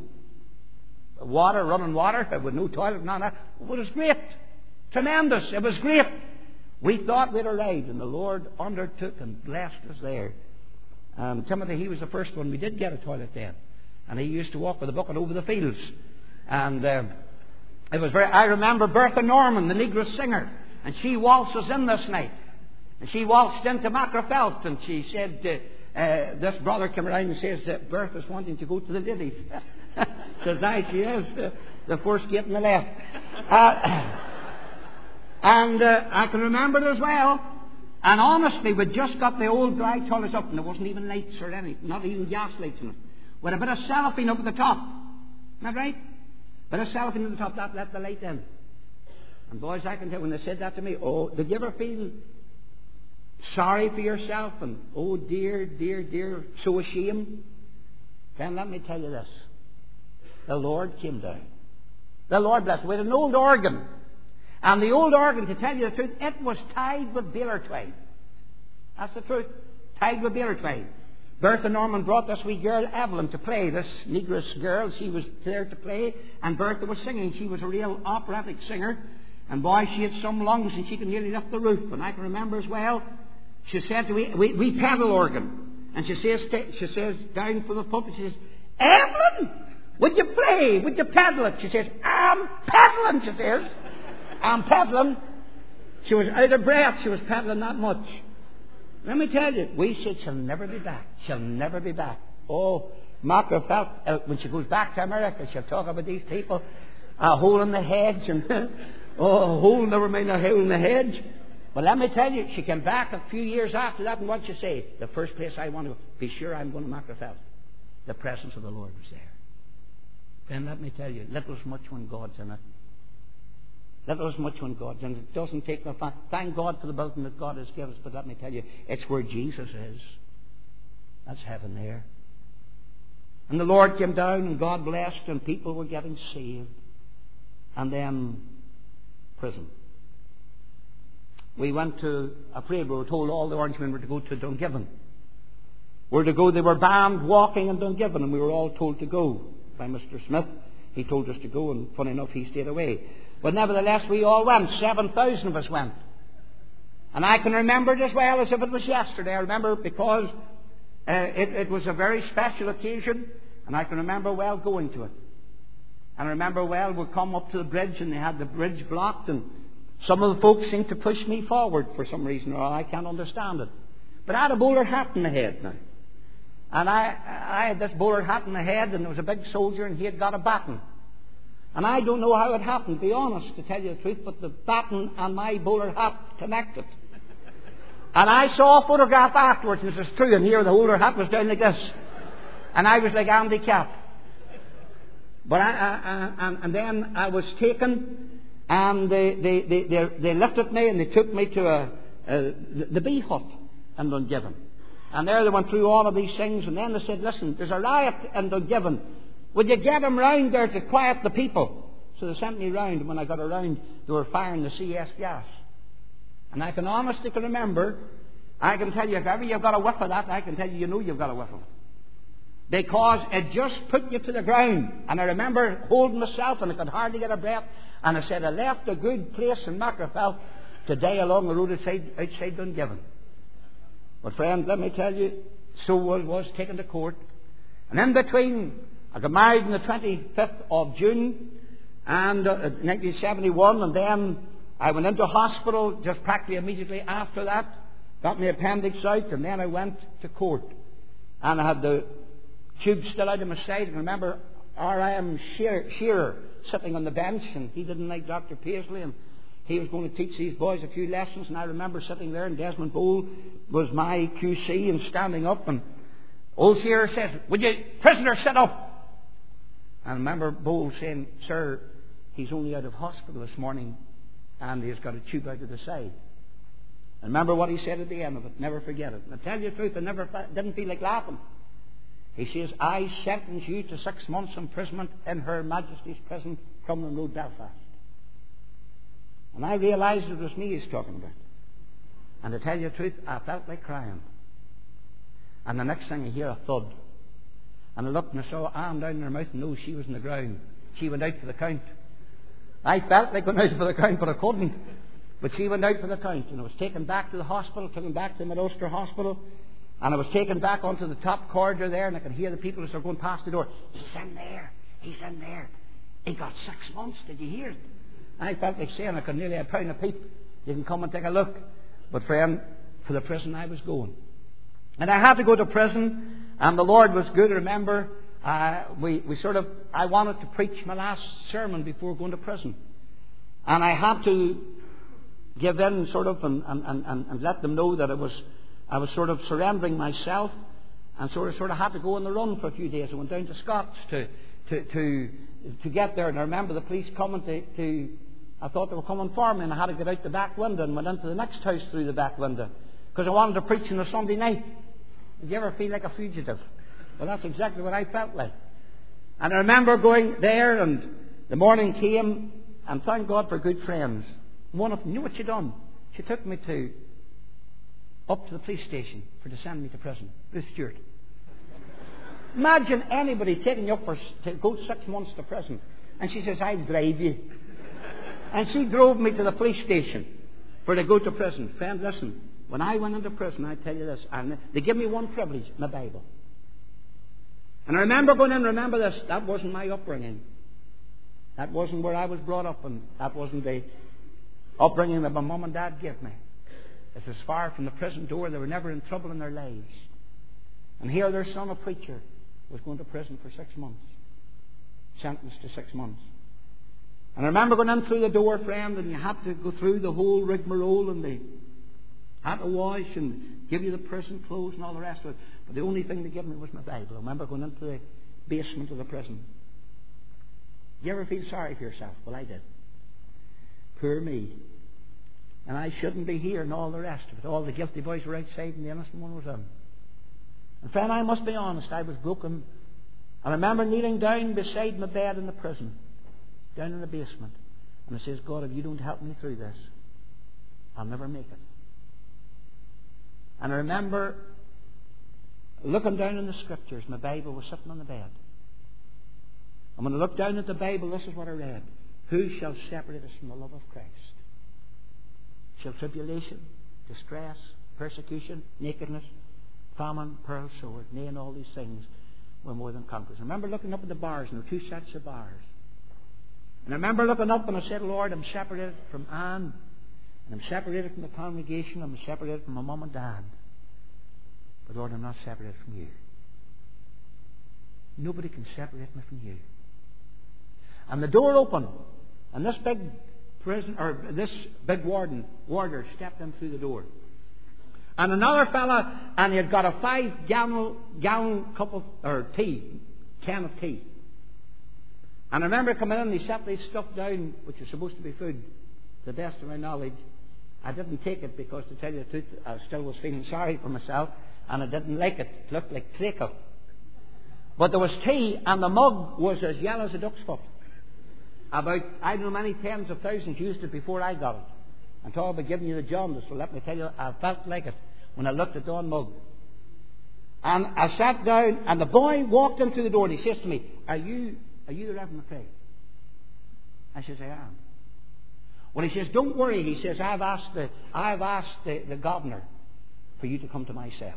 water, running water, with no toilet, none of that. It was great, tremendous. It was great. We thought we'd arrived, and the Lord undertook and blessed us there. Um, Timothy, he was the first one. We did get a toilet then, and he used to walk with a bucket over the fields. And um, it was very. I remember Bertha Norman, the Negro singer, and she waltzed us in this night. And she waltzed into Macrofelt, and she said, uh, uh, this brother came around and says that Bertha's wanting to go to the ladies. Says, aye, she is, uh, the first gate on the left. Uh, and uh, I can remember it as well. And honestly, we just got the old dry toilets up, and there wasn't even lights or anything, not even gas lights in it. With a bit of cellophane up at the top. Isn't that right? A bit of cellophane at the top, that let the light in. And boys, I can tell when they said that to me, oh, did you ever feel sorry for yourself, and oh dear, dear, dear, so ashamed? Then let me tell you this. The Lord came down. The Lord blessed. We had an old organ. And the old organ, to tell you the truth, it was tied with baler twine. That's the truth. Tied with baler twine. Bertha Norman brought this wee girl, Evelyn, to play. This negress girl, she was there to play, and Bertha was singing. She was a real operatic singer. And boy, she had some lungs, and she could nearly lift the roof. And I can remember as well, she said to me, we, we pedal organ. And she says, she says down from the pulpit, she says, Evelyn, would you play? Would you pedal it? She says, I'm pedaling, she says. I'm pedaling. She was out of breath. She was pedaling that much. Let me tell you, we said she'll never be back. She'll never be back. Oh, Martha felt, uh, when she goes back to America, she'll talk about these people, a hole in the hedge, and oh, a hole, never mind a hole in the hedge. But let me tell you, she came back a few years after that, and what did she say? The first place I want to be sure I'm going to Martha felt, the presence of the Lord was there. Then let me tell you, little's much when God's in it. Little's much when God's in it. It doesn't take no fun. Thank God for the building that God has given us, but let me tell you, it's where Jesus is. That's heaven there. And the Lord came down, and God blessed, and people were getting saved. And then prison. We went to a prayer. We were told all the Orangemen were to go to Dungiven. We were to go. They were banned walking in Dungiven, and we were all told to go by Mister Smith. He told us to go, and funny enough, he stayed away. But nevertheless, we all went. Seven thousand of us went. And I can remember it as well as if it was yesterday. I remember because uh, it, it was a very special occasion, and I can remember well going to it. And I remember well we'd come up to the bridge, and they had the bridge blocked, and some of the folks seemed to push me forward for some reason or other. I can't understand it. But I had a bowler hat in the head now. And I, I had this bowler hat in the head, and there was a big soldier, and he had got a baton. And I don't know how it happened, to be honest, to tell you the truth, but the baton and my bowler hat connected. And I saw a photograph afterwards, and this is true, and here the bowler hat was down like this. And I was like Andy Capp. But I, I, I, and, and then I was taken, and they, they, they, they, they lifted me, and they took me to a, a, the bee hut in Dungiven. And there they went through all of these things, and then they said, listen, there's a riot in Dungiven. Would you get them round there to quiet the people? So they sent me round, and when I got around, they were firing the C S gas. And I can honestly can remember, I can tell you, if ever you've got a whiff of that, I can tell you, you know you've got a whiff of it. Because it just put you to the ground. And I remember holding myself, and I could hardly get a breath, and I said, I left a good place in Macrofell to die along the road outside, outside Dungiven. But friend, let me tell you, so was, was taken to court. And in between, I got married on the twenty-fifth of June and uh, nineteen seventy-one, and then I went into hospital just practically immediately after that, got my appendix out, and then I went to court. And I had the tube still out of my side. And I remember R M Shearer, Shearer sitting on the bench, and he didn't like Doctor Paisley, and he was going to teach these boys a few lessons. And I remember sitting there, and Desmond Bowl was my Q C, and standing up, and old Shearer says, would you, prisoner, sit up? And I remember Bowl saying, sir, he's only out of hospital this morning, and he's got a tube out of the side. And remember what he said at the end of it. Never forget it. And I tell you the truth, I never didn't feel like laughing. He says, I sentence you to six months imprisonment in Her Majesty's Prison, Crumlin Road, Belfast. And I realised it was me he's talking about. And to tell you the truth, I felt like crying. And the next thing I hear a thud. And I looked, and I saw an arm down in her mouth, and no, she was in the ground. She went out for the count. I felt like going out for the count, but I couldn't. But she went out for the count, and I was taken back to the hospital, taken back to the Mid-Ulster Hospital, and I was taken back onto the top corridor there, and I could hear the people as they were going past the door. He's in there. He's in there. He got six months. Did you hear it? I felt like saying I could nearly have a pound of peep. You can come and take a look. But friend, for the prison I was going. And I had to go to prison, and the Lord was good. Remember, uh, we, we sort of, I wanted to preach my last sermon before going to prison. And I had to give in sort of and, and, and, and let them know that it was, I was sort of surrendering myself, and sort of, sort of had to go on the run for a few days. I went down to Scots to, to, to, to get there, and I remember the police coming to, to, I thought they were coming for me, and I had to get out the back window and went into the next house through the back window, because I wanted to preach on a Sunday night. Did you ever feel like a fugitive? Well, that's exactly what I felt like. And I remember going there, and the morning came, and thank God for good friends. One of them, you know what she done? She took me to up to the police station for to send me to prison. Ruth Stewart. Imagine anybody taking you up for to go six months to prison, and she says, "I'll drive you." And she drove me to the police station for to go to prison. Friend, listen. When I went into prison, I tell you this, and they give me one privilege: my Bible. And I remember going in. Remember this. That wasn't my upbringing. That wasn't where I was brought up, and that wasn't the upbringing that my mum and dad gave me. It was far from the prison door. They were never in trouble in their lives. And here their son, a preacher, was going to prison for six months. Sentenced to six months. And I remember going in through the door, friend, and you had to go through the whole rigmarole, and they had to wash and give you the prison clothes and all the rest of it. But the only thing they gave me was my Bible. I remember going into the basement of the prison. You ever feel sorry for yourself? Well, I did. Poor me. And I shouldn't be here and all the rest of it. All the guilty boys were outside and the innocent one was in. And friend, I must be honest, I was broken. I remember kneeling down beside my bed in the prison, down in the basement. And I says, "God, if you don't help me through this, I'll never make it." And I remember looking down in the Scriptures. My Bible was sitting on the bed. And when I looked down at the Bible, this is what I read: "Who shall separate us from the love of Christ? Shall tribulation, distress, persecution, nakedness, famine, peril, sword, nay, and all these things were more than conquerors." I remember looking up at the bars, and there were two sets of bars. And I remember looking up and I said, "Lord, I'm separated from Anne, and I'm separated from the congregation, I'm separated from my mum and dad. But Lord, I'm not separated from you. Nobody can separate me from you." And the door opened, and this big prison, or this big warden, warder, stepped in through the door. And another fella, and he had got a five gallon, gallon cup of, or tea, can of tea. And I remember coming in, and he set this stuff down, which was supposed to be food, to the best of my knowledge. I didn't take it because, to tell you the truth, I still was feeling sorry for myself, and I didn't like it. It looked like treacle. But there was tea, and the mug was as yellow as a duck's foot. About, I don't know, many tens of thousands used it before I got it. And talk about giving you the jaundice. So let me tell you, I felt like it when I looked at the mug. And I sat down, and the boy walked in through the door, and he says to me, Are you are you the Reverend McCrae? I says, "I am." Well, he says, "Don't worry." He says, I've asked the I've asked the, the governor for you to come to my cell."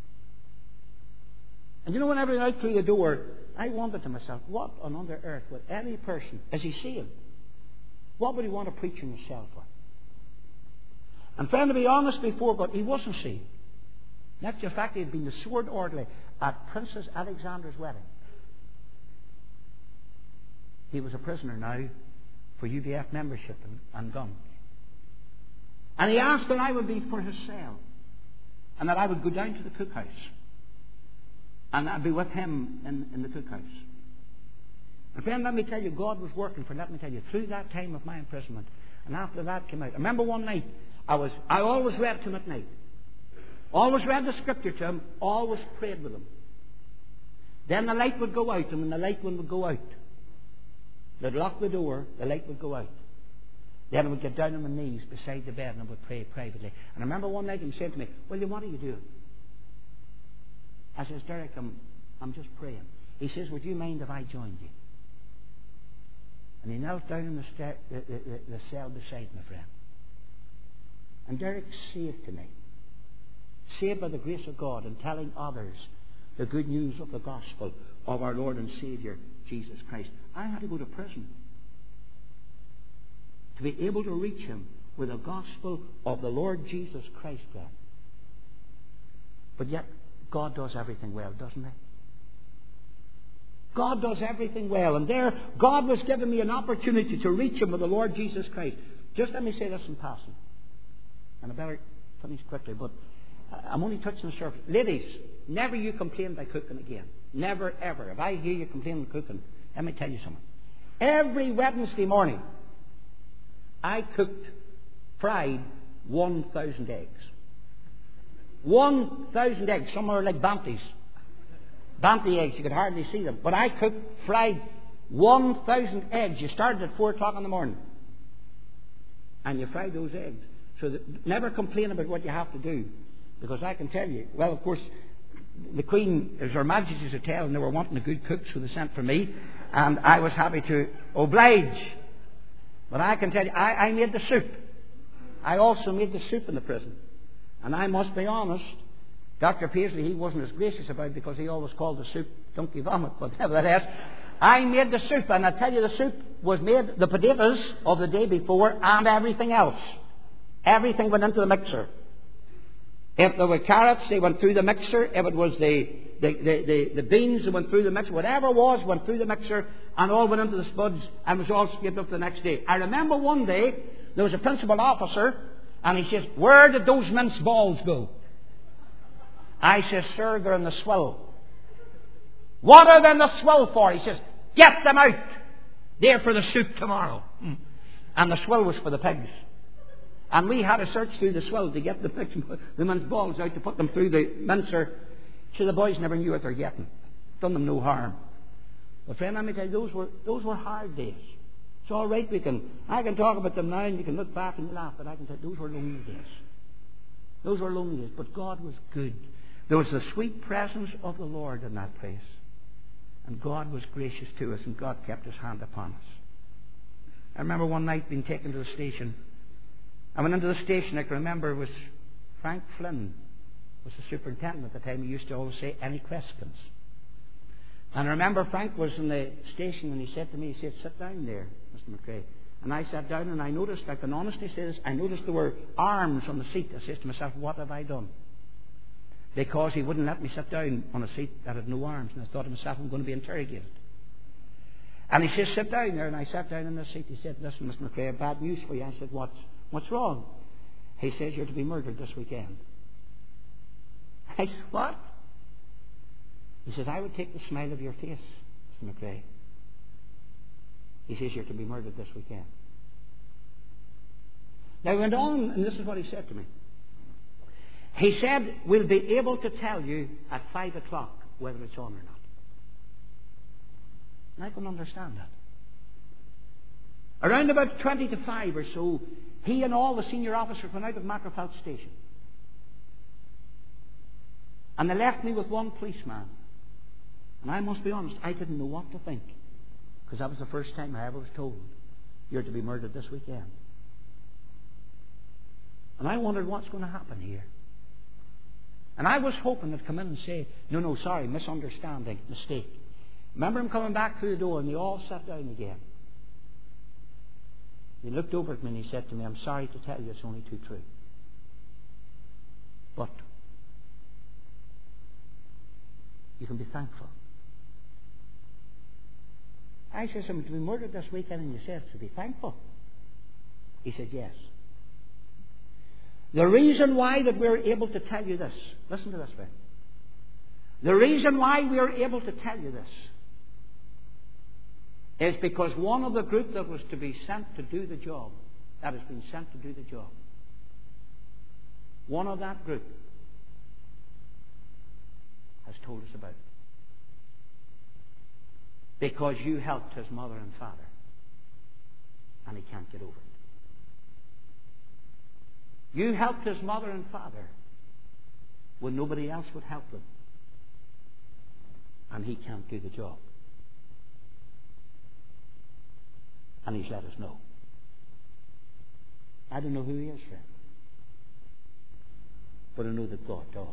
And you know, when I went out through the door, I wondered to myself, what on under earth would any person, is he seeing? What would he want to preach in the cell for? And friend, to be honest before God, he wasn't seeing. That's the fact he had been the sword orderly at Princess Alexandra's wedding. He was a prisoner now for U D F membership and, and guns. And he asked that I would be for his cell, and that I would go down to the cookhouse, and I'd be with him in, in the cookhouse. And friend, let me tell you, God was working for, let me tell you, through that time of my imprisonment. And after that came out, I remember one night, I was, I always read to him at night. Always read the Scripture to him, always prayed with him. Then the light would go out, and when the light one would go out, they'd lock the door, the light would go out. Then I would get down on my knees beside the bed and I would pray privately. And I remember one night him saying to me, "William, what are you doing?" I says, "Derek, I'm, I'm just praying." He says, "Would you mind if I joined you?" And he knelt down in the, stair, the, the, the, the cell beside my friend. And Derek saved tonight. Saved by the grace of God and telling others the good news of the gospel of our Lord and Saviour, Jesus Christ. I had to go to prison to be able to reach him with the gospel of the Lord Jesus Christ then. But yet, God does everything well, doesn't he? God does everything well. And there, God was giving me an opportunity to reach him with the Lord Jesus Christ. Just let me say this in passing. And I better finish quickly, but I'm only touching the surface. Ladies, never you complain by cooking again. Never, ever. If I hear you complaining by cooking, let me tell you something. Every Wednesday morning, I cooked, fried one thousand eggs. one thousand eggs. Some are like Banties. Banty eggs, you could hardly see them. But I cooked, fried one thousand eggs. You started at four o'clock in the morning. and you fry those eggs. So that, never complain about what you have to do, because I can tell you, well, of course, the Queen, it was Her Majesty's Hotel, and they were wanting a good cook, so they sent for me, and I was happy to oblige. But I can tell you, I, I made the soup. I also made the soup in the prison. And I must be honest, Doctor Paisley, he wasn't as gracious about it because he always called the soup donkey vomit, but nevertheless, I made the soup, and I tell you, the soup was made, the potatoes of the day before and everything else. Everything went into the mixer. If there were carrots, they went through the mixer. If it was the, the, the, the, the beans, they went through the mixer. Whatever it was, went through the mixer, and all went into the spuds and was all skipped up the next day. I remember one day, there was a principal officer, and he says, "Where did those mince balls go?" I says, "Sir, they're in the swill." "What are they in the swill for?" He says, "Get them out. They're for the soup tomorrow." Mm. And the swill was for the pigs. And we had to search through the swill to get the pigs, the mince balls out, to put them through the mincer. So the boys never knew what they're getting. Done them no harm. But friend, let me tell you, those were those were hard days. It's all right. We can I can talk about them now, and you can look back and laugh. But I can tell you, those were lonely days. Those were lonely days. But God was good. There was the sweet presence of the Lord in that place. And God was gracious to us, and God kept His hand upon us. I remember one night being taken to the station. I went into the station. I can remember it was Frank Flynn was the superintendent at the time. He used to always say, "Any questions?" And I remember Frank was in the station, and he said to me, he said, "Sit down there, Mister McRae." And I sat down, and I noticed, I can honestly say this, I noticed there were arms on the seat. I said to myself, "What have I done?" Because he wouldn't let me sit down on a seat that had no arms. And I thought to myself, I'm going to be interrogated. And he says, "Sit down there." And I sat down in the seat. He said, "Listen, Mister McRae, bad news for you." I said, "What's, what's wrong?" He says, "You're to be murdered this weekend." I said, "What?" He says, "I would take the smile of your face, Mister McRae." He says, "You're to be murdered this weekend." Now he went on, and this is what he said to me. He said, "We'll be able to tell you at five o'clock whether it's on or not." And I can understand that. Around about twenty to five or so, he and all the senior officers went out of Macrofelt Station. And they left me with one policeman. And I must be honest, I didn't know what to think. Because that was the first time I ever was told, "You're to be murdered this weekend." And I wondered, what's going to happen here? And I was hoping they'd come in and say, "No, no, sorry, misunderstanding, mistake." Remember him coming back through the door, and they all sat down again. He looked over at me and he said to me, "I'm sorry to tell you, it's only too true. But you can be thankful." I said, "I'm to be murdered this weekend, and you said to be thankful?" He said, "Yes. The reason why that we're able to tell you this," listen to this, friend. "The reason why we're able to tell you this is because one of the group that was to be sent to do the job, that has been sent to do the job, one of that group has told us about it. Because you helped his mother and father, and he can't get over it. You helped his mother and father when nobody else would help them, and he can't do the job. And he's let us know." I don't know who he is, friend, but I know that God does.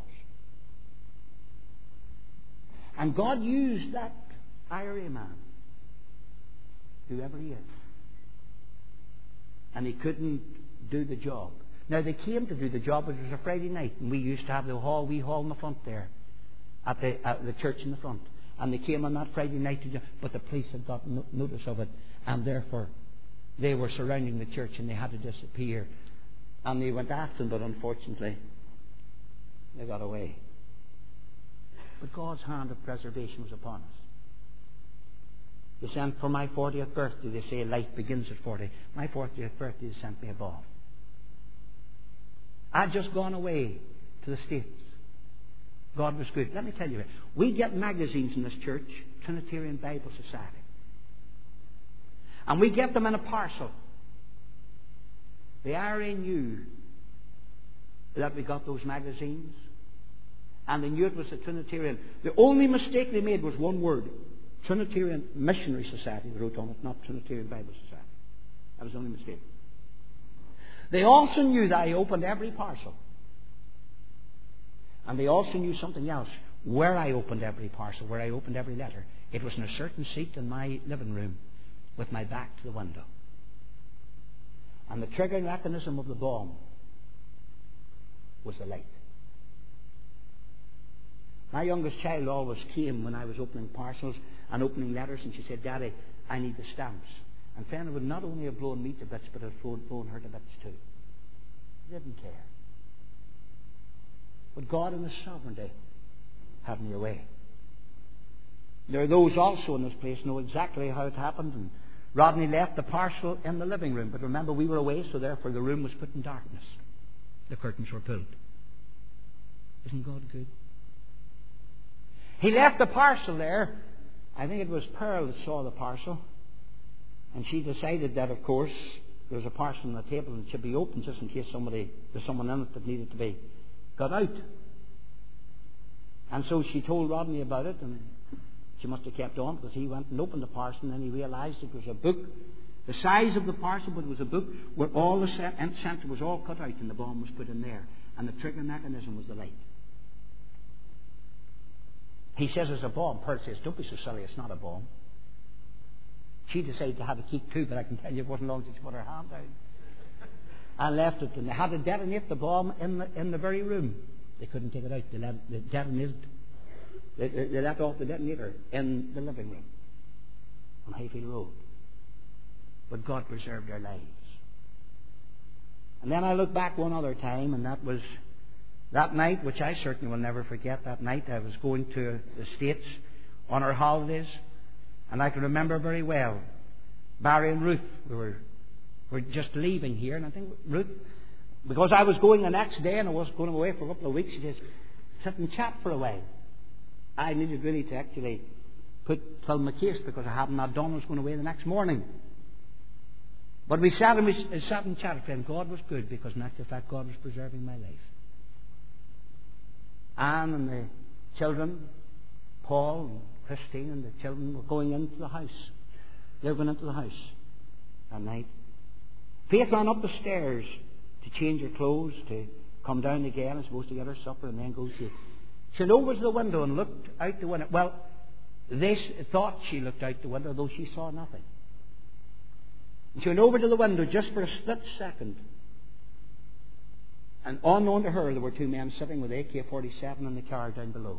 And God used that I R A man, whoever he is, and he couldn't do the job. Now they came to do the job. It was a Friday night, and we used to have the hall, wee hall in the front there, at the at the church in the front. And they came on that Friday night to do, but the police had got no, notice of it, and therefore they were surrounding the church, and they had to disappear. And they went after them, but unfortunately they got away. But God's hand of preservation was upon us. They sent for my fortieth birthday. They say life begins at forty. My fortieth birthday, they sent me a ball. I'd just gone away to the States. God was good. Let me tell you, we get magazines in this church, Trinitarian Bible Society. And we get them in a parcel. The I R A knew that we got those magazines, and they knew it was the Trinitarian. The only mistake they made was one word: Trinitarian Missionary Society. They wrote on it, not Trinitarian Bible Society. That was the only mistake. They also knew that I opened every parcel. And they also knew something else. Where I opened every parcel, where I opened every letter. It was in a certain seat in my living room with my back to the window. And the triggering mechanism of the bomb was the light. My youngest child always came when I was opening parcels and opening letters, and she said, "Daddy, I need the stamps." And friend, it would not only have blown me to bits, but it would have blown her to bits too. He didn't care. But God in His sovereignty had me away. There are those also in this place who know exactly how it happened. And Rodney left the parcel in the living room. But remember, we were away, so therefore the room was put in darkness. The curtains were pulled. Isn't God good? He left the parcel there. I think it was Pearl that saw the parcel. And she decided that, of course, there was a parcel on the table and it should be opened just in case somebody, there's someone in it that needed to be got out. And so she told Rodney about it, and she must have kept on, because he went and opened the parcel, and then he realized it was a book, the size of the parcel, but it was a book where all the center was all cut out and the bomb was put in there, and the trigger mechanism was the light. He says it's a bomb. Pearl says, "Don't be so silly, it's not a bomb." She decided to have a keep too, but I can tell you it wasn't long since she put her hand down and left it, and they had to detonate the bomb in the, in the very room. They couldn't take it out. They, let, they detonated. They, they, they let off the detonator in the living room on Hayfield Road. But God preserved their lives. And then I look back one other time, and that was that night, which I certainly will never forget. That night I was going to the States on our holidays, and I can remember very well Barry and Ruth. We were, were just leaving here, and I think Ruth, because I was going the next day and I was going away for a couple of weeks, she says, "Sit and chat for a while." I needed really to actually put fill my case, because I hadn't not done. I was going away the next morning. But we sat and we sat and chatted, and God was good, because in actual fact God was preserving my life. Anne and the children, Paul and Christine and the children, were going into the house. They were going into the house that night. Faith ran up the stairs to change her clothes, to come down again, I suppose, to get her supper, and then go to... She went over to the window and looked out the window. Well, they thought she looked out the window, though she saw nothing. And she went over to the window just for a split second. And unknown to her, there were two men sitting with A K forty-seven in the car down below.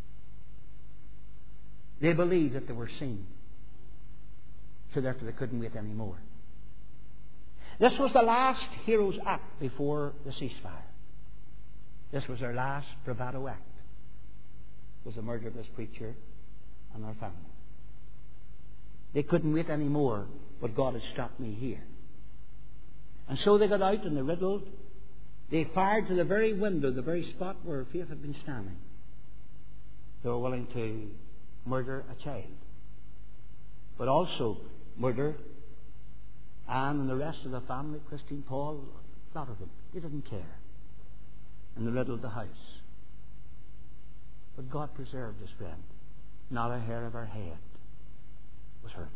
They believed that they were seen. So therefore they couldn't wait any more. This was the last hero's act before the ceasefire. This was their last bravado act. It was the murder of this preacher and their family. They couldn't wait any more, but God had stopped me here. And so they got out and they riddled. They fired to the very window, the very spot where Faith had been standing. They were willing to murder a child, but also murder Anne and the rest of the family, Christine, Paul, a lot of them. They didn't care. And they riddled the house. But God preserved his friend. Not a hair of her head was hurt.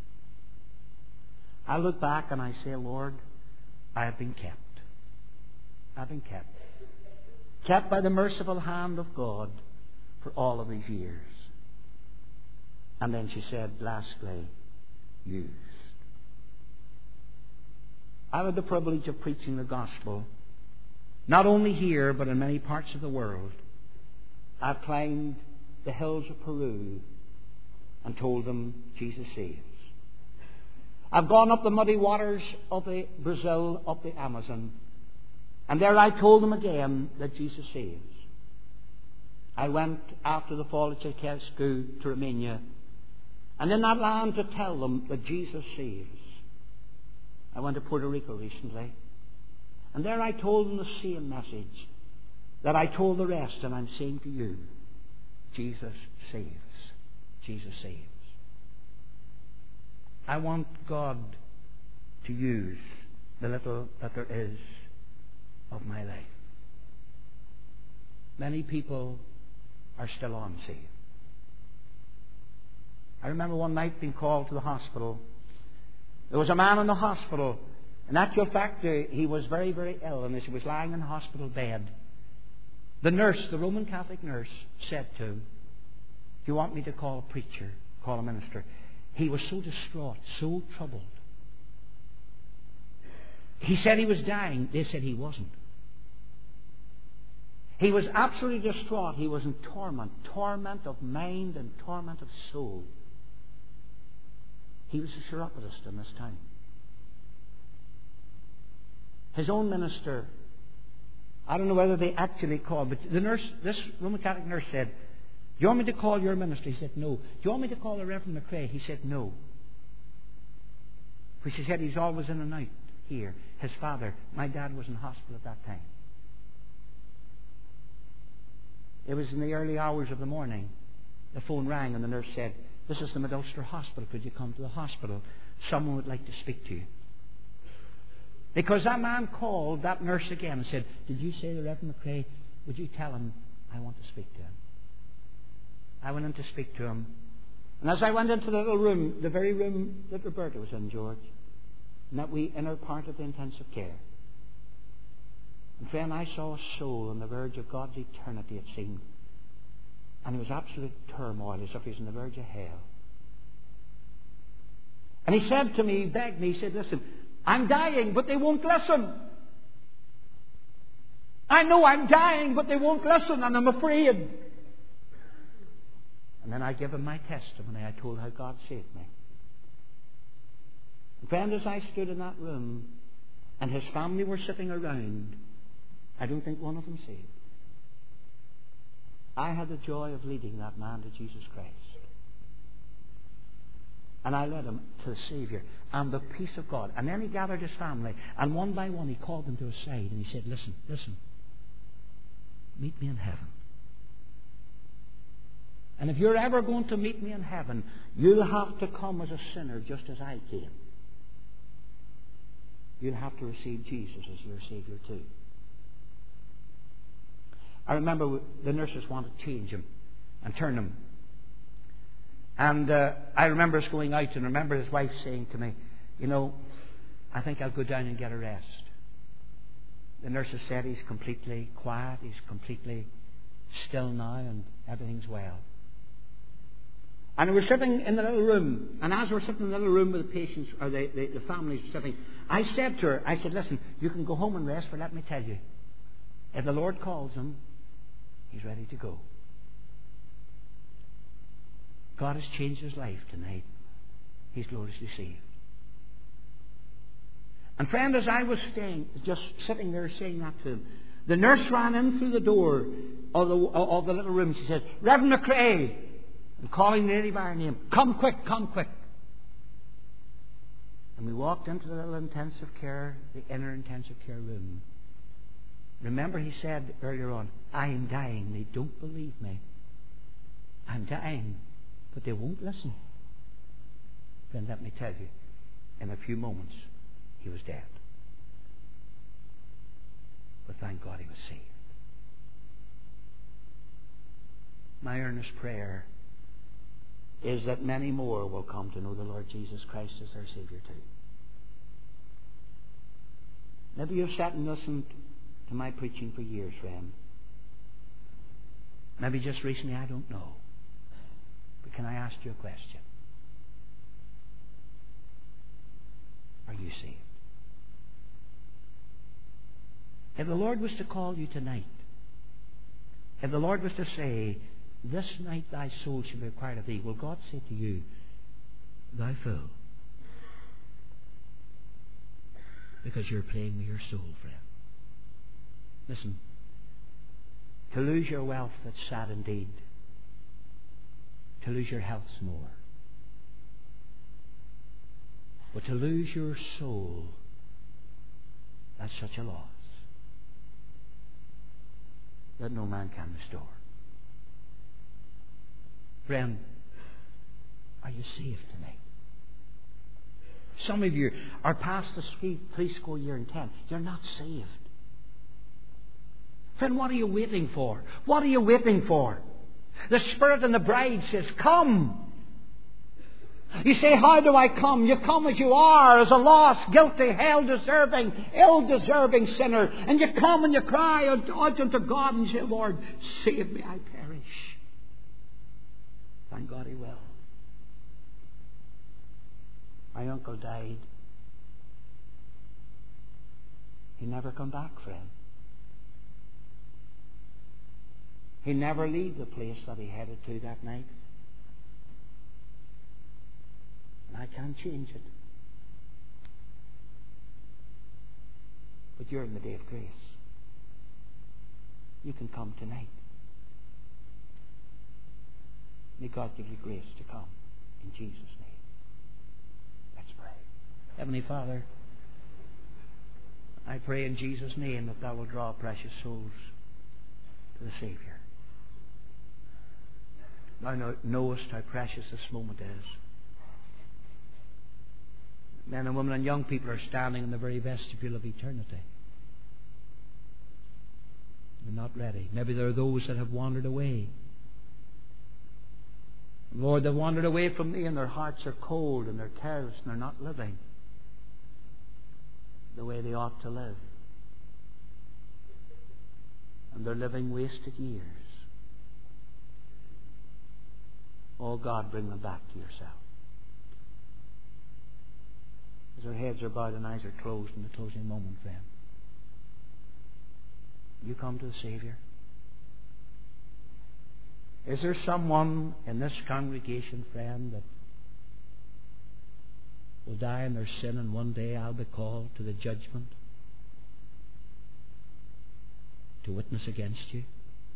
I look back and I say, Lord, I have been kept. I've been kept. Kept by the merciful hand of God for all of these years. And then she said, lastly, used. I've had the privilege of preaching the gospel, not only here, but in many parts of the world. I've climbed the hills of Peru and told them Jesus saves. I've gone up the muddy waters of the Brazil, up the Amazon, and there I told them again that Jesus saves. I went after the fall of Ceausescu to Romania, and in that land to tell them that Jesus saves. I went to Puerto Rico recently, and there I told them the same message that I told the rest, and I'm saying to you, Jesus saves. Jesus saves. I want God to use the little that there is of my life. Many people are still unsaved. I remember one night being called to the hospital. There was a man in the hospital. In actual fact, uh, he was very, very ill, and as he was lying in the hospital bed, the nurse, the Roman Catholic nurse, said to him, "Do you want me to call a preacher, call a minister?" He was so distraught, so troubled. He said he was dying. They said he wasn't. He was absolutely distraught. He was in torment, torment of mind and torment of soul. He was a chiropodist in this town. His own minister, I don't know whether they actually called, but the nurse, this Roman Catholic nurse said, "Do you want me to call your minister?" He said, "No." "Do you want me to call the Reverend McCrae?" He said, "No." Because he said he's always in and out here. His father, my dad, was in hospital at that time. It was in the early hours of the morning. The phone rang and the nurse said, "This is the Mid-Ulster Hospital. Could you come to the hospital? Someone would like to speak to you." Because that man called that nurse again and said, "Did you say the Reverend McCrae? Would you tell him I want to speak to him?" I went in to speak to him. And as I went into the little room, the very room that Roberta was in, George, and that we inner part of the intensive care, and friend, I saw a soul on the verge of God's eternity, it seemed. And it was absolute turmoil, as if he was on the verge of hell. And he said to me, he begged me, he said, "Listen, I'm dying, but they won't listen. I know I'm dying, but they won't listen, and I'm afraid." And then I gave him my testimony. I told how God saved me. And friend, as I stood in that room, and his family were sitting around, I don't think one of them saved. I had the joy of leading that man to Jesus Christ. And I led him to the Saviour and the peace of God. And then he gathered his family, and one by one he called them to his side, and he said, "Listen, listen, meet me in heaven. And if you're ever going to meet me in heaven, you'll have to come as a sinner just as I came. You'll have to receive Jesus as your Saviour too." I remember the nurses wanted to change him and turn him. And uh, I remember us going out, and remember his wife saying to me, "You know, I think I'll go down and get a rest." The nurses said he's completely quiet, he's completely still now, and everything's well. And we were sitting in the little room, and as we were sitting in the little room with the patients, or the, the, the families were sitting, I said to her, I said, "Listen, you can go home and rest, but let me tell you, if the Lord calls him, he's ready to go." God has changed his life tonight. He's gloriously saved. And friend, as I was staying, just sitting there saying that to him, the nurse ran in through the door of the, of the little room. She said, "Reverend McCrae," and calling the lady by her name, "Come quick, come quick." And we walked into the little intensive care, the inner intensive care room. Remember, he said earlier on, "I am dying. They don't believe me. I'm dying, but they won't listen." Then let me tell you, in a few moments, he was dead. But thank God he was saved. My earnest prayer is that many more will come to know the Lord Jesus Christ as their Saviour too. Maybe you've sat and listened to my preaching for years, friend. Maybe just recently, I don't know. But can I ask you a question? Are you saved? If the Lord was to call you tonight, if the Lord was to say, "This night thy soul shall be required of thee," will God say to you, "Thou fool"? Because you're playing with your soul, friend. Listen, to lose your wealth, that's sad indeed. To lose your health's more. But to lose your soul, that's such a loss that no man can restore. Friend, are you saved tonight? Some of you are past the three, three score year and ten. You're not saved. Friend, what are you waiting for? What are you waiting for? The Spirit and the bride says, come. You say, how do I come? You come as you are, as a lost, guilty, hell-deserving, ill-deserving sinner. And you come and you cry out, out unto God and say, Lord, save me, I perish. Thank God He will. My uncle died. He never come back, friend. He never leave the place that he headed to that night. And I can't change it. But you're in the day of grace. You can come tonight. May God give you grace to come. In Jesus' name. Let's pray. Heavenly Father, I pray in Jesus' name that Thou will draw precious souls to the Savior. Thou knowest how precious this moment is. Men and women and young people are standing in the very vestibule of eternity. They're not ready. Maybe there are those that have wandered away. Lord, they've wandered away from Thee and their hearts are cold and they're careless and they're not living the way they ought to live. And they're living wasted years. Oh God, bring them back to Yourself. As our heads are bowed and eyes are closed in the closing moment, friend, you come to the Savior. Is there someone in this congregation, friend, that will die in their sin and one day I'll be called to the judgment to witness against you?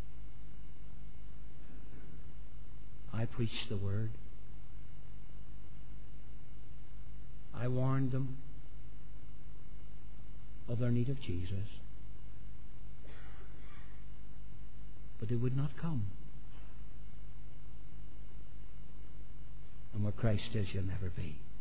I preached the Word. I warned them of their need of Jesus. But they would not come. And where Christ is, you'll never be.